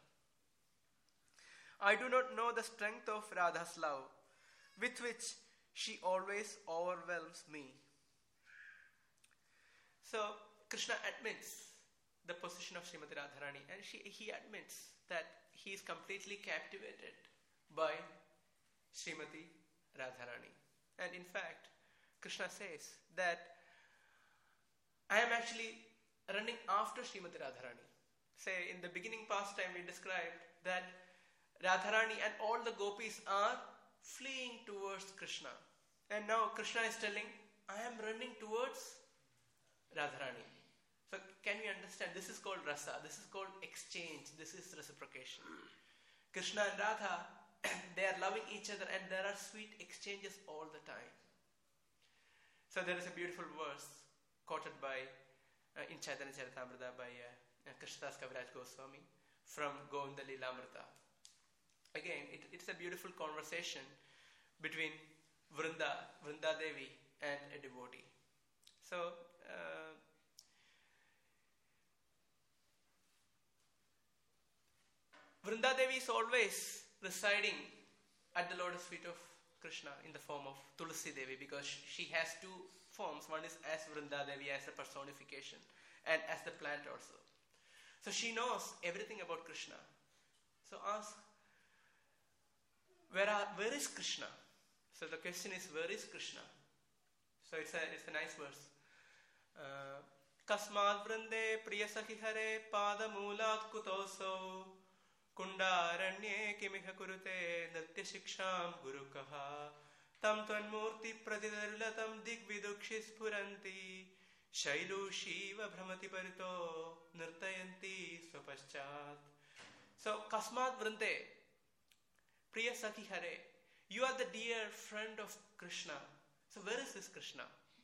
I do not know the strength of Radha's love, with which she always overwhelms me. So Krishna admits the position of Srimati Radharani, and he admits that he is completely captivated by Srimati Radharani. And in fact, Krishna says that I am actually running after Srimati Radharani. Say, in the beginning pastime we described that Radharani and all the gopis are fleeing towards Krishna. And now Krishna is telling, I am running towards Radharani. So can we understand? This is called rasa. This is called exchange. This is reciprocation. Krishna and Radha, they are loving each other and there are sweet exchanges all the time. So there is a beautiful verse quoted by in Chaitanya Charitamrita by Krishnadas Kaviraj Goswami from Govinda Lilamrita. Again, it's a beautiful conversation between Vrinda Devi and a devotee. So Vrinda Devi is always residing at the lotus feet of Krishna in the form of Tulsi Devi, because she has two forms. One is as Vrinda Devi, as a personification, and as the plant also. So she knows everything about Krishna. So ask, where is Krishna? So the question is, where is Krishna? So it's a nice verse. Kasmad vrinde priya sakhi hare pada moolat kutoso kundaranye kimiha kurute nritya shiksham gurukaha tam tvanmurti pradidarulatam digvidukshi spuranti shailu shiva bhramati parito nirtayanti swapaschat. So Kasmad vrinde priya sakhi hare, you are the dear friend of Krishna. So where is this Krishna?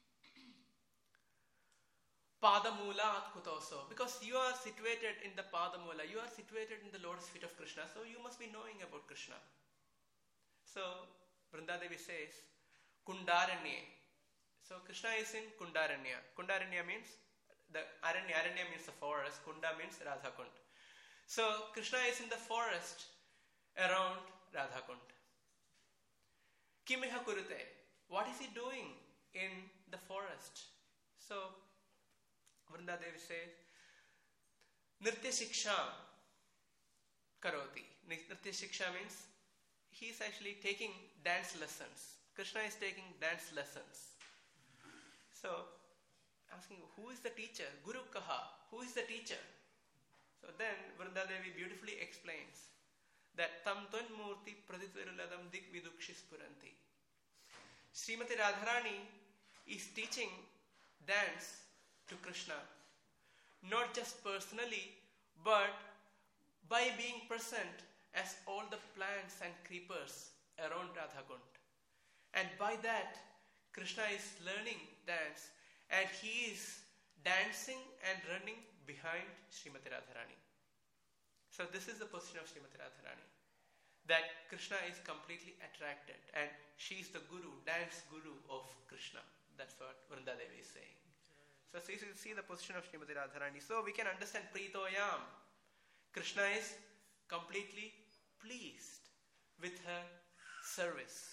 Padamula Kutoso. Because you are situated in the Padamula, you are situated in the lotus feet of Krishna, so you must be knowing about Krishna. So Vrindadevi says, Kundaranye. So Krishna is in Kundaranya. Kundaranya means the Aranya. Aranya means the forest. Kunda means Radhakund. So Krishna is in the forest around Radhakund. Kimiha kurute. What is he doing in the forest? So Vrindadevi says, Nritya Shiksha Karoti. Nritya Shiksha means he is actually taking dance lessons. Krishna is taking dance lessons. So asking, who is the teacher? Guru Kaha. Who is the teacher? So then Vrindadevi beautifully explains that Tam Tun Murti Praditviruladam Dik Vidukshis Puranti. Srimati Radharani is teaching dance to Krishna, not just personally, but by being present as all the plants and creepers around Radhakund. And by that, Krishna is learning dance and he is dancing and running behind Srimati Radharani. So this is the position of Srimati Radharani, that Krishna is completely attracted and she is the guru, dance guru of Krishna. That's what Vrindadevi is saying. So see the position of Srimati Radharani. So we can understand Pritoyam. Krishna is completely pleased with her service.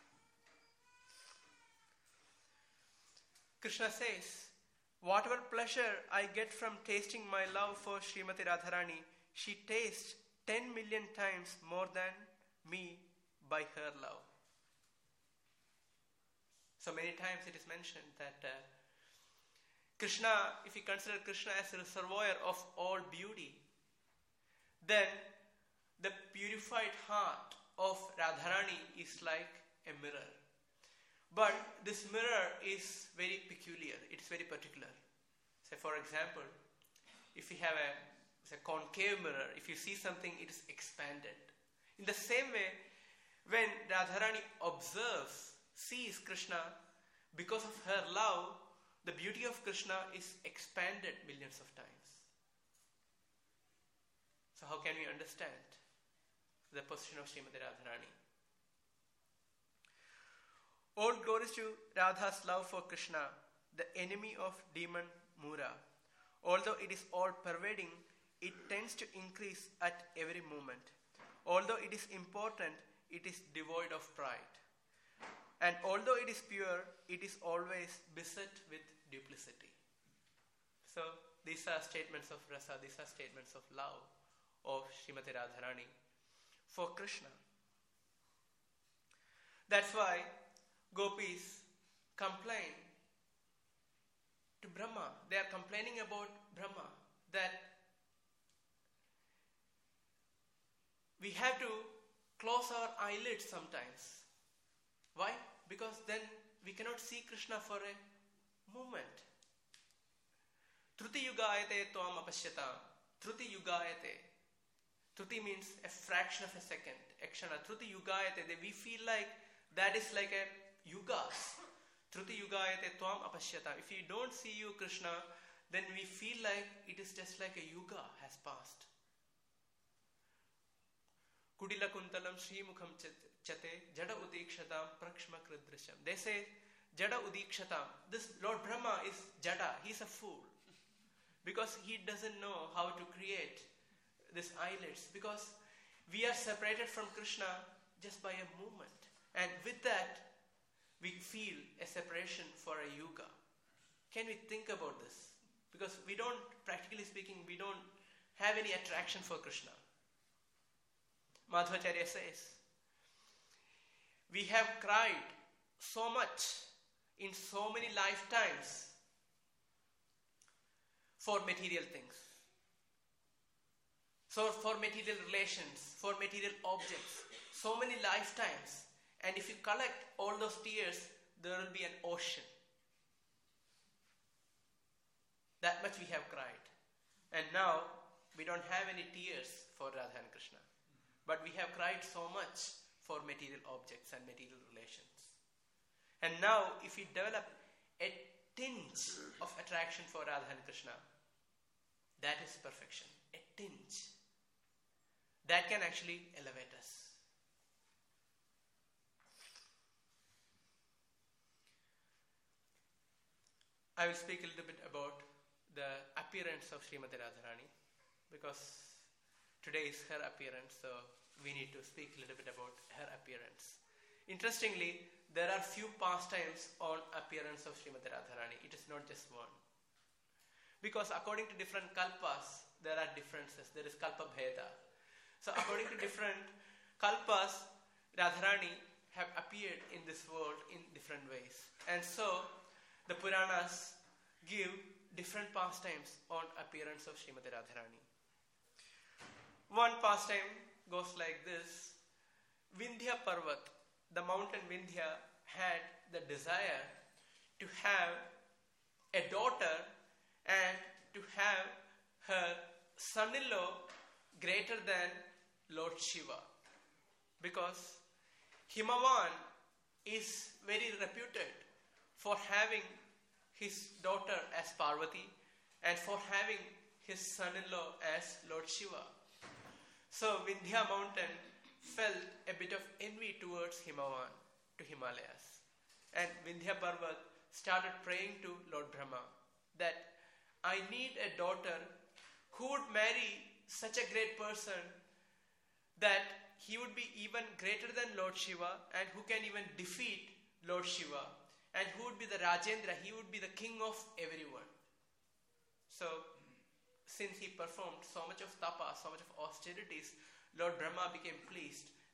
Krishna says, whatever pleasure I get from tasting my love for Srimati Radharani, she tastes 10 million times more than me by her love. So many times it is mentioned that Krishna, if you consider Krishna as a reservoir of all beauty, then the purified heart of Radharani is like a mirror. But this mirror is very peculiar, it's very particular. Say for example, if you have a concave mirror, if you see something, it is expanded. In the same way, when Radharani sees Krishna, because of her love, the beauty of Krishna is expanded millions of times. So how can we understand the position of Srimati Radharani? All glories to Radha's love for Krishna, the enemy of demon Mura. Although it is all pervading, it tends to increase at every moment. Although it is important, it is devoid of pride. And although it is pure, it is always beset with duplicity. So these are statements of rasa, these are statements of love of Srimati Radharani for Krishna. That's why gopis complain to Brahma. They are complaining about Brahma that we have to close our eyelids sometimes. Why? Because then we cannot see Krishna for a moment. Truti yugayate tvam apashyatam. Truti yugayate. Truti means a fraction of a second. Ekshana. Truti yugayate. We feel like that is like a yugas. Truti yugayate tvam apashyatam. If we don't see you, Krishna, then we feel like it is just like a yuga has passed. Kudila kuntalam srimukham chate jada udikshatam prakshma kridrisham. They say jada udikshatam. This Lord Brahma is jada. He's a fool. Because he doesn't know how to create these eyelids. Because we are separated from Krishna just by a movement. And with that, we feel a separation for a yuga. Can we think about this? Because we don't, practically speaking, we don't have any attraction for Krishna. Madhvacharya says, we have cried so much in so many lifetimes for material things. So for material relations, for material objects, so many lifetimes. And if you collect all those tears, there will be an ocean. That much we have cried. And now we don't have any tears for Radha and Krishna. But we have cried so much for material objects and material relations. And now if we develop a tinge of attraction for Radha and Krishna, that is perfection. A tinge. That can actually elevate us. I will speak a little bit about the appearance of Srimati Radharani, because today is her appearance, so we need to speak a little bit about her appearance. Interestingly, there are few pastimes on appearance of Srimati Radharani. It is not just one. Because according to different kalpas, there are differences. There is kalpa bheda. So according to different kalpas, Radharani have appeared in this world in different ways. And so the Puranas give different pastimes on appearance of Srimati Radharani. One pastime goes like this. Vindhya Parvat, the mountain Vindhya, had the desire to have a daughter and to have her son-in-law greater than Lord Shiva. Because Himavan is very reputed for having his daughter as Parvati and for having his son-in-law as Lord Shiva. So Vindhya mountain felt a bit of envy towards Himavan, to Himalayas. And Vindhya Parvat started praying to Lord Brahma that I need a daughter who would marry such a great person that he would be even greater than Lord Shiva and who can even defeat Lord Shiva, and who would be the Rajendra, he would be the king of everyone. So since he performed so much of tapa, so much of austerities, Lord Brahma became pleased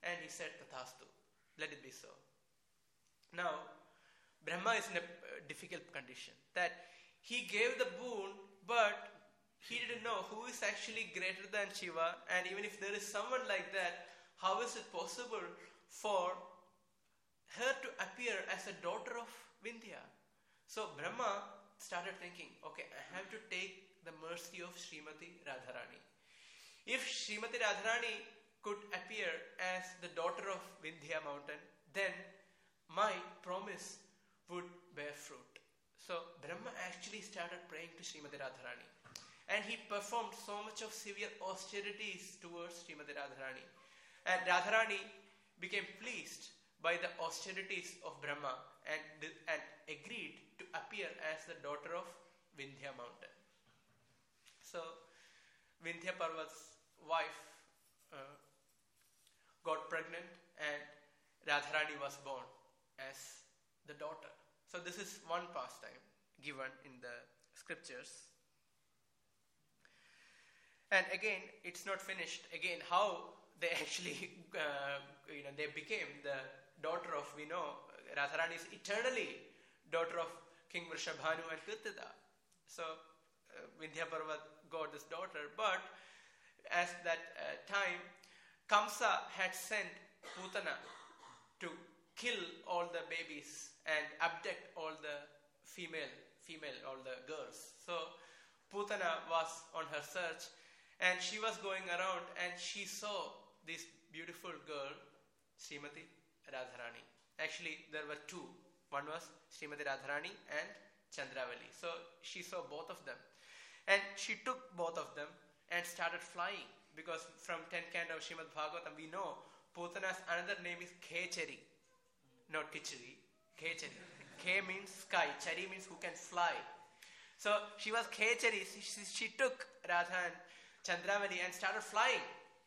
And he said, Tathastu, let it be so. Now, Brahma is in a difficult condition, that he gave the boon, but he didn't know who is actually greater than Shiva, and even if there is someone like that, how is it possible for her to appear as a daughter of Vindhya? So Brahma started thinking, okay, I have to take the mercy of Srimati Radharani. If Srimati Radharani could appear as the daughter of Vindhya mountain, then my promise would bear fruit. So Brahma actually started praying to Srimati Radharani. And he performed so much of severe austerities towards Srimati Radharani. And Radharani became pleased by the austerities of Brahma and agreed to appear as the daughter of Vindhya mountain. So Vindhya Parvat's wife got pregnant and Radharani was born as the daughter. So this is one pastime given in the scriptures. And again, it's not finished. Again, how they actually, they became the daughter of, we know, Radharani is eternally daughter of King Vrishabhanu and Kirtida. So, Vindhya Parvat got this daughter. But, as that time, Kamsa had sent Putana to kill all the babies and abduct all the all the girls. So, Putana was on her search. And she was going around and she saw this beautiful girl, Srimati Radharani. Actually, there were two. One was Srimati Radharani and Chandravali. So she saw both of them. And she took both of them and started flying. Because from 10th canto of Srimad Bhagavatam, we know Putana's another name is Khechari. Not Kichari. Khechari. Khe means sky. Chari means who can fly. So she was Khechari. She took Radha and Chandravali and started flying.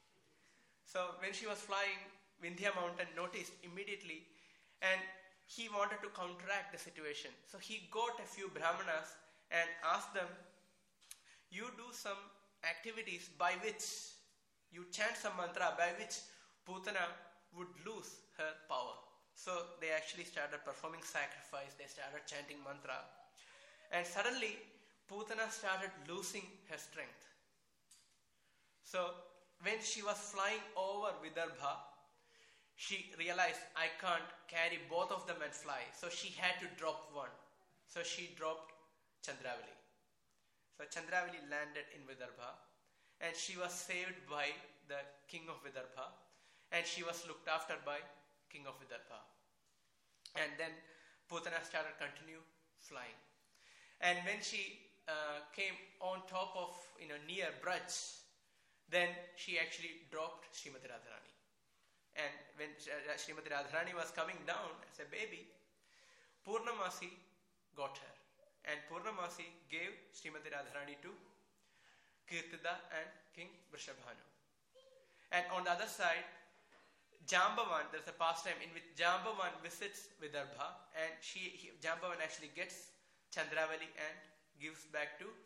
So when she was flying, Vindhya mountain noticed immediately and he wanted to counteract the situation. So he got a few brahmanas and asked them, you do some activities by which you chant some mantra by which Putana would lose her power. So they actually started performing sacrifice, they started chanting mantra. And suddenly Putana started losing her strength. So when she was flying over Vidarbha, she realized I can't carry both of them and fly. So she had to drop one. So she dropped Chandravali. So Chandravali landed in Vidarbha and she was saved by the king of Vidarbha and she was looked after by king of Vidarbha. And then Putana started continue flying. And when she came on top of, near Braj, then she actually dropped Srimati Radharani. And when Srimati Radharani was coming down as a baby, Purnamasi got her. And Purnamasi gave Srimati Radharani to Kirtida and King Vrishabhanu. And on the other side, Jambavan, there's a pastime in which Jambavan visits Vidarbha and Jambavan actually gets Chandravali and gives back to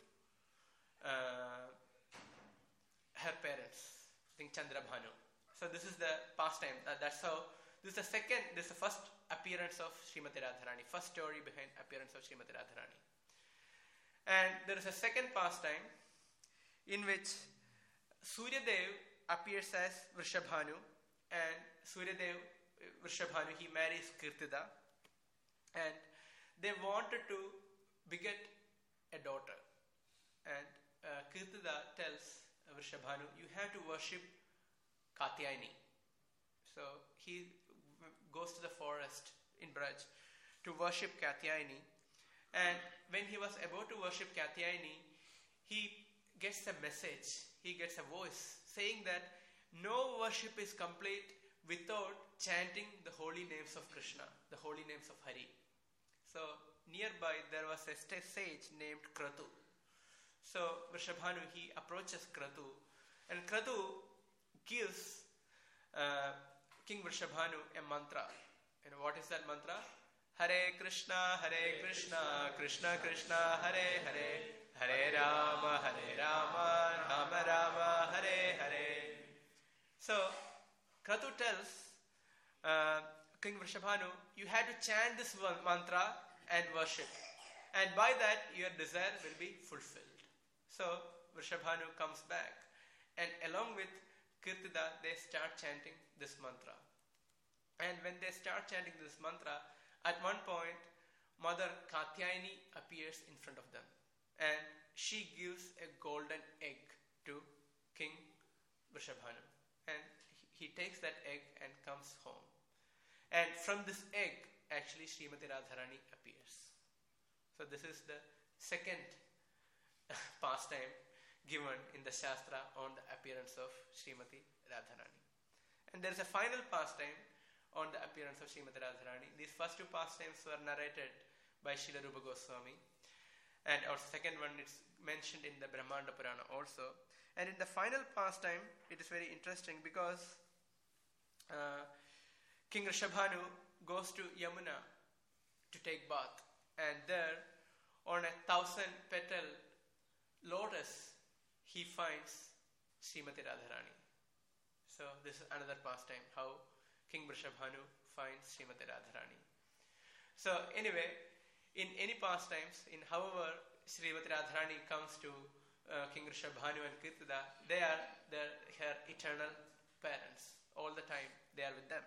her parents, I think Chandrabhanu. So this is the pastime. That's how, this is the first appearance of Srimati Radharani, first story behind appearance of Srimati Radharani. And there is a second pastime in which Suryadev appears as Vrishabhanu and Suryadev, Vrishabhanu, he marries Kirtida and they wanted to beget a daughter. And Kirtida tells Vrishabhanu, you have to worship Katyayani. So he goes to the forest in Braj to worship Katyayani. And when he was about to worship Katyayani, he gets a message, he gets a voice saying that no worship is complete without chanting the holy names of Krishna, the holy names of Hari. So nearby there was a sage named Kratu. So Vrishabhanu, he approaches Kratu and Kratu gives King Vrishabhanu a mantra. And what is that mantra? Hare Krishna, Krishna Krishna, Hare Hare, Hare Rama, Rama Rama, Hare Hare. So Kratu tells King Vrishabhanu, you have to chant this mantra and worship. And by that, your desire will be fulfilled. So, Vrishabhanu comes back. And along with Kirtida, they start chanting this mantra. And when they start chanting this mantra, at one point, Mother Katyayani appears in front of them. And she gives a golden egg to King Vrishabhanu. And he takes that egg and comes home. And from this egg, actually, Srimati Radharani appears. So this is the second pastime given in the Shastra on the appearance of Srimati Radharani. And there is a final pastime on the appearance of Srimati Radharani. These first two pastimes were narrated by Srila Rupa Goswami. And our second one is mentioned in the Brahmanda Purana also. And in the final pastime, it is very interesting because King Rishabhanu goes to Yamuna to take bath. And there, on a 1,000-petal lotus, he finds Srimati Radharani. So this is another pastime, how King Vrishabhanu finds Srimati Radharani. So anyway, in any pastimes, in however Srimati Radharani comes to King Vrishabhanu and Kirtida, they are her eternal parents. All the time they are with them.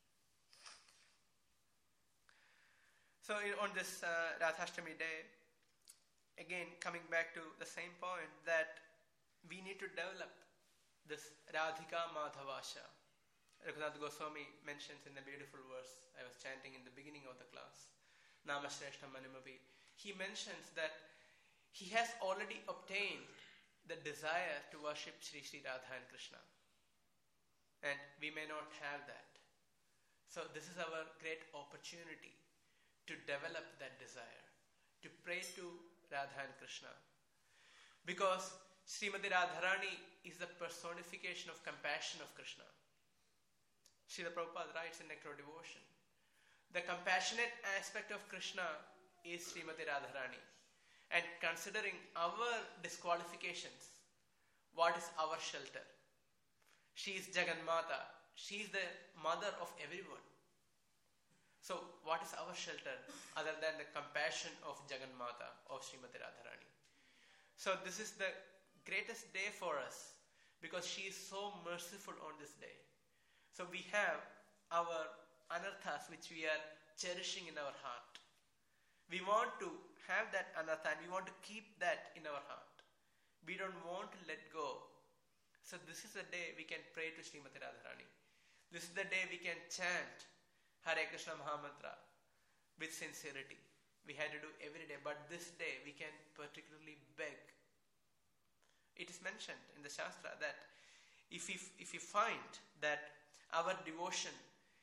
So on this Radhashtami day, again coming back to the same point that we need to develop this Radhika Madhavasha. Raghunath Goswami mentions in a beautiful verse I was chanting in the beginning of the class, Namashreshta Manimavi. He mentions that he has already obtained the desire to worship Sri Sri Radha and Krishna. And we may not have that. So this is our great opportunity to develop that desire, to pray to Radha and Krishna. Because Srimati Radharani is the personification of compassion of Krishna. Srila Prabhupada writes in Nectar of Devotion, the compassionate aspect of Krishna is Srimati Radharani. And considering our disqualifications, what is our shelter? She is Jagannatha. She is the mother of everyone. So what is our shelter other than the compassion of Jagannatha, of Srimati Radharani? So this is the greatest day for us because she is so merciful on this day. So we have our anarthas which we are cherishing in our heart. We want to have that anartha and we want to keep that in our heart. We don't want to let go. So this is the day we can pray to Srimati Radharani. This is the day we can chant Hare Krishna Mahamantra with sincerity. We had to do every day, but this day we can particularly beg. It is mentioned in the Shastra that if we find that our devotion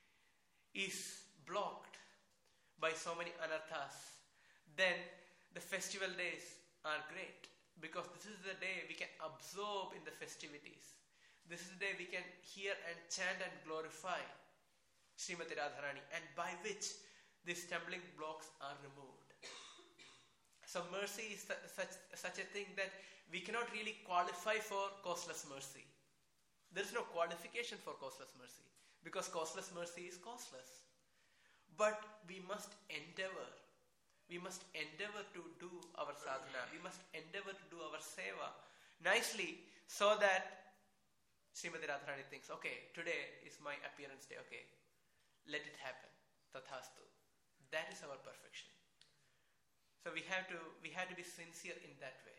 is blocked by so many anarthas, then the festival days are great because this is the day we can absorb in the festivities. This is the day we can hear and chant and glorify Srimati Radharani, and by which these stumbling blocks are removed. So mercy is such a thing that we cannot really qualify for costless mercy. There is no qualification for costless mercy because costless mercy is costless. But we must endeavor. We must endeavor to do our sadhana. We must endeavor to do our seva nicely so that Srimati Radharani thinks, okay, today is my appearance day, okay. Let it happen. Tathastu. That is our perfection. So we have to be sincere in that way.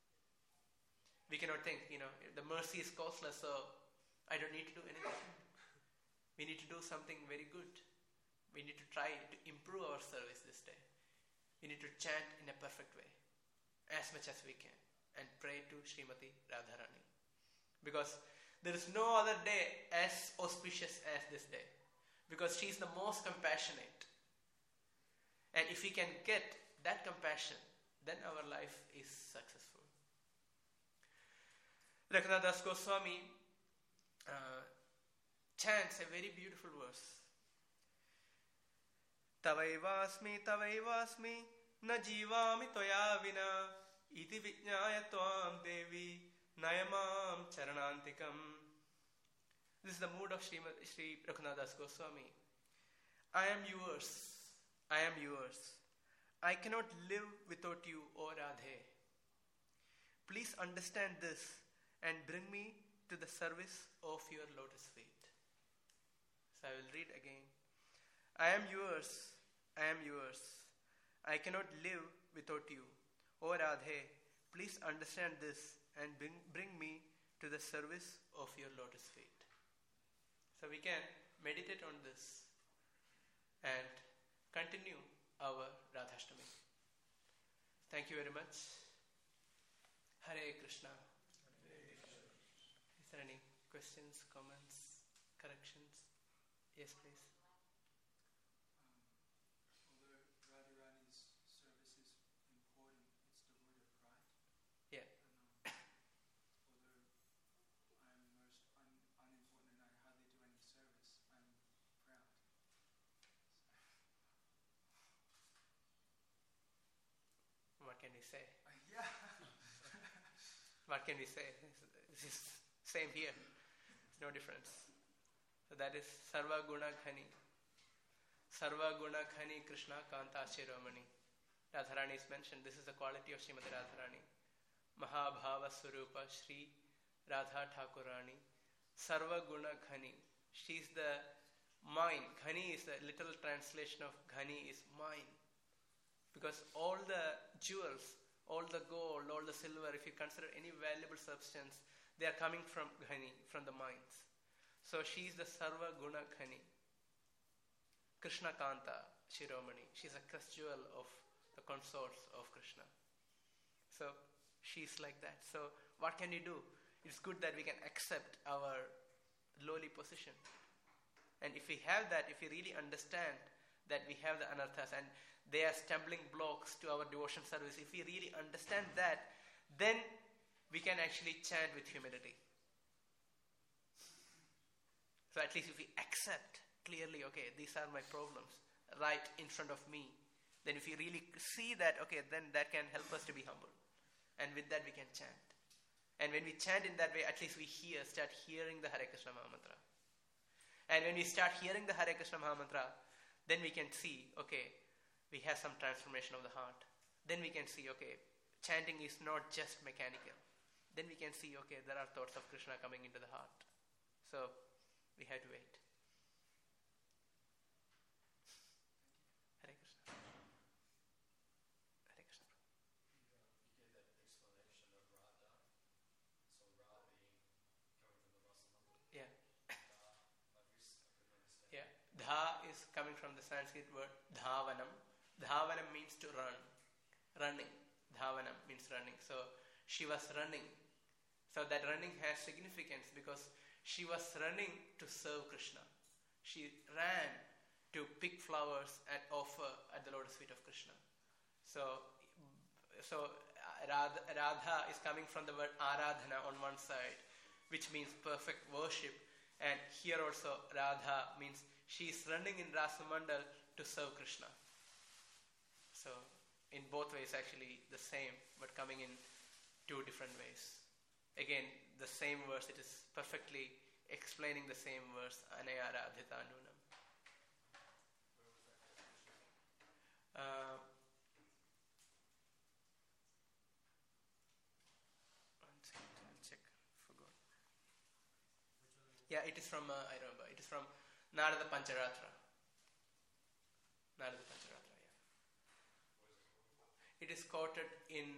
We cannot think, the mercy is costless, so I don't need to do anything. We need to do something very good. We need to try to improve our service this day. We need to chant in a perfect way, as much as we can, and pray to Srimati Radharani. Because there is no other day as auspicious as this day. Because she is the most compassionate. And if we can get that compassion, then our life is successful. Raghunath Das Goswami chants a very beautiful verse. Tavaivasmi, tavaivasmi, na jivami toya vina, iti vijnaya tvam devi, nayamam charanantikam. This is the mood of Sri Raghunath Das Goswami. I am yours. I am yours. I cannot live without you, O Radhe. Please understand this and bring me to the service of your lotus feet. So I will read again. I am yours. I am yours. I cannot live without you. O Radhe, please understand this and bring me to the service of your lotus feet. So we can meditate on this and continue our Radhashtami. Thank you very much. Hare Krishna. Is there any questions, comments, corrections? Yes, please. Although Radharani's service is important, it's devoid of pride. Yeah. Although I'm most unimportant and I hardly do any service, I'm proud. What can we say? Yeah. What can we say? This is same here. It's no difference. So that is Sarva Guna Khani. Sarva Guna Khani Krishna Kanta Shiromani. Radharani is mentioned. This is the quality of Srimati Radharani. Mahabhava Swarupa Shri Radha Thakurani. Sarva Guna Khani. She is the mine. Khani is the literal translation of Khani is mine. Because all the jewels, all the gold, all the silver, if you consider any valuable substance, they are coming from Khani, from the mines. So she is the Sarva Guna Khani. Krishna Kanta Shiromani. She is a crest jewel of the consorts of Krishna. So she is like that. So what can you do? It's good that we can accept our lowly position. And if we have that, if we really understand that we have the anarthas and they are stumbling blocks to our devotion service, if we really understand that, then we can actually chant with humility. So at least if we accept clearly, okay, these are my problems right in front of me, then if we really see that, okay, then that can help us to be humble. And with that we can chant. And when we chant in that way, at least we start hearing the Hare Krishna Mahamantra. And when we start hearing the Hare Krishna Mahamantra, then we can see, okay, we have some transformation of the heart. Then we can see, okay, chanting is not just mechanical. Then we can see, okay, there are thoughts of Krishna coming into the heart. So we have to wait. Hare Krishna. Hare Krishna. You gave that explanation of Radha. So Ra being coming from the Rasamandal. Yeah. I couldn't understand. Yeah. Dha is coming from the Sanskrit word dhavanam. Dhavanam means to run. Running. Dhavanam means running. So she was running. So that running has significance because she was running to serve Krishna. She ran to pick flowers and offer at the lotus feet of Krishna. So Radha is coming from the word Aradhana on one side, which means perfect worship. And here also Radha means she is running in Rasamandal to serve Krishna. So in both ways actually the same, but coming in two different ways. Again, the same verse, it is perfectly explaining the same verse, Anaya Radhita Nunam. Where was that? One second, I'll check. Forgot. Which one? Yeah, it is from, I remember, it is from Narada Pancharatra. Narada Pancharatra, yeah. What is it called? It is quoted in,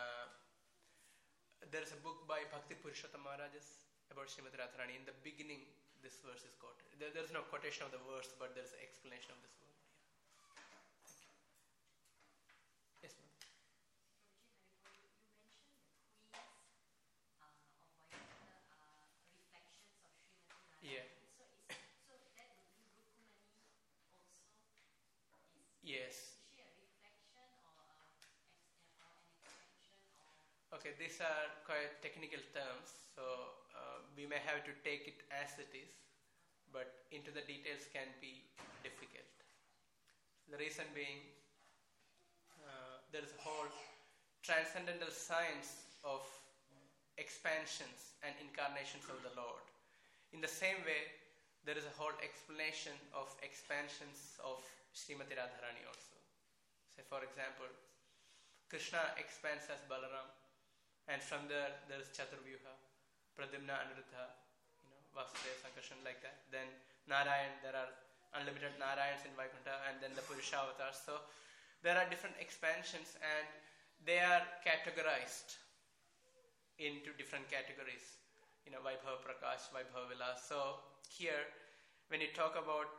there is a book by Bhakti Purushottam Maharajas about Srimati Radharani. In the beginning, this verse is quoted. There is no quotation of the verse, but there is an explanation of this word. Yeah. Thank you. Yes, ma'am. Prabhuji, you mentioned the queens of Vaikuntha are reflections of Srimati Radharani. Yeah. So that would be Rukmani also? Yes. Is she a reflection or an extension or? Okay, these are quite technical terms, so we may have to take it as it is, but into the details can be difficult. The reason being, there is a whole transcendental science of expansions and incarnations of the Lord. In the same way, there is a whole explanation of expansions of Srimati Radharani also. Say for example, Krishna expands as Balaram, and from there is Chaturvyuha, Pradyumna, Aniruddha, Vasudeva, Sankarshan, like that. Then Narayan, there are unlimited Narayans in Vaikuntha, and then the Purusha avatars. So there are different expansions, and they are categorized into different categories. Vaibhava Prakash, Vaibhava Vilas. So here, when you talk about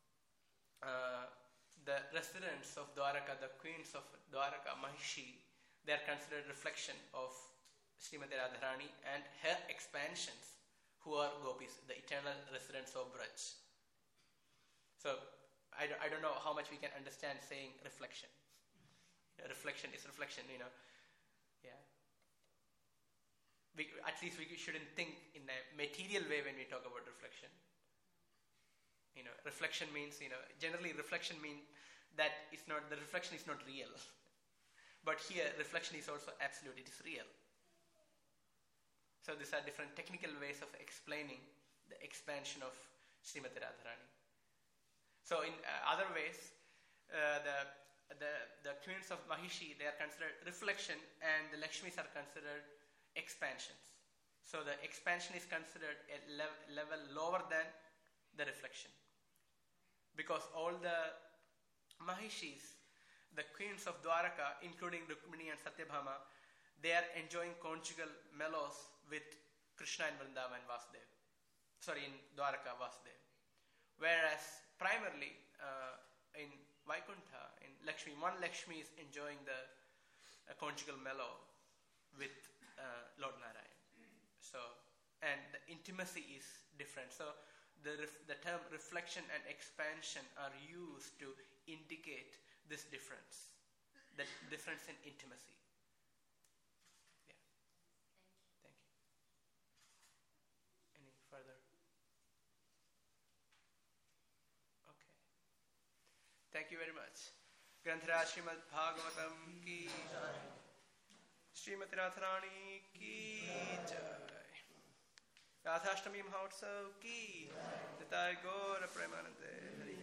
the residents of Dwaraka, the queens of Dwaraka, Mahishi, they are considered reflection of Srimati Radharani and her expansions, who are gopis, the eternal residents of Braj. So I don't know how much we can understand saying reflection. Reflection is reflection, Yeah. At least we shouldn't think in a material way when we talk about reflection. Reflection means, generally reflection means that the reflection is not real. But here, reflection is also absolute, it is real. So these are different technical ways of explaining the expansion of Srimati Radharani. So in other ways, the queens of Mahishi, they are considered reflection, and the Lakshmis are considered expansions. So the expansion is considered a level lower than the reflection. Because all the Mahishis, the queens of Dwaraka, including Rukmini and Satyabhama, they are enjoying conjugal mellows with Krishna in Vrindavan and Vasudeva. In Dwaraka, Vasudeva. Whereas primarily in Vaikuntha, in Lakshmi, one Lakshmi is enjoying the conjugal mellow with Lord Narayan. So, and the intimacy is different. So the term reflection and expansion are used to indicate this difference, the difference in intimacy. Yeah. Thank you. Any further? Okay. Thank you very much. Granthara Srimad Bhagavatam ki jai. Srimati Radharani ki jai. Radhashtami Mahotsav ki Nitai Gaura Premanande.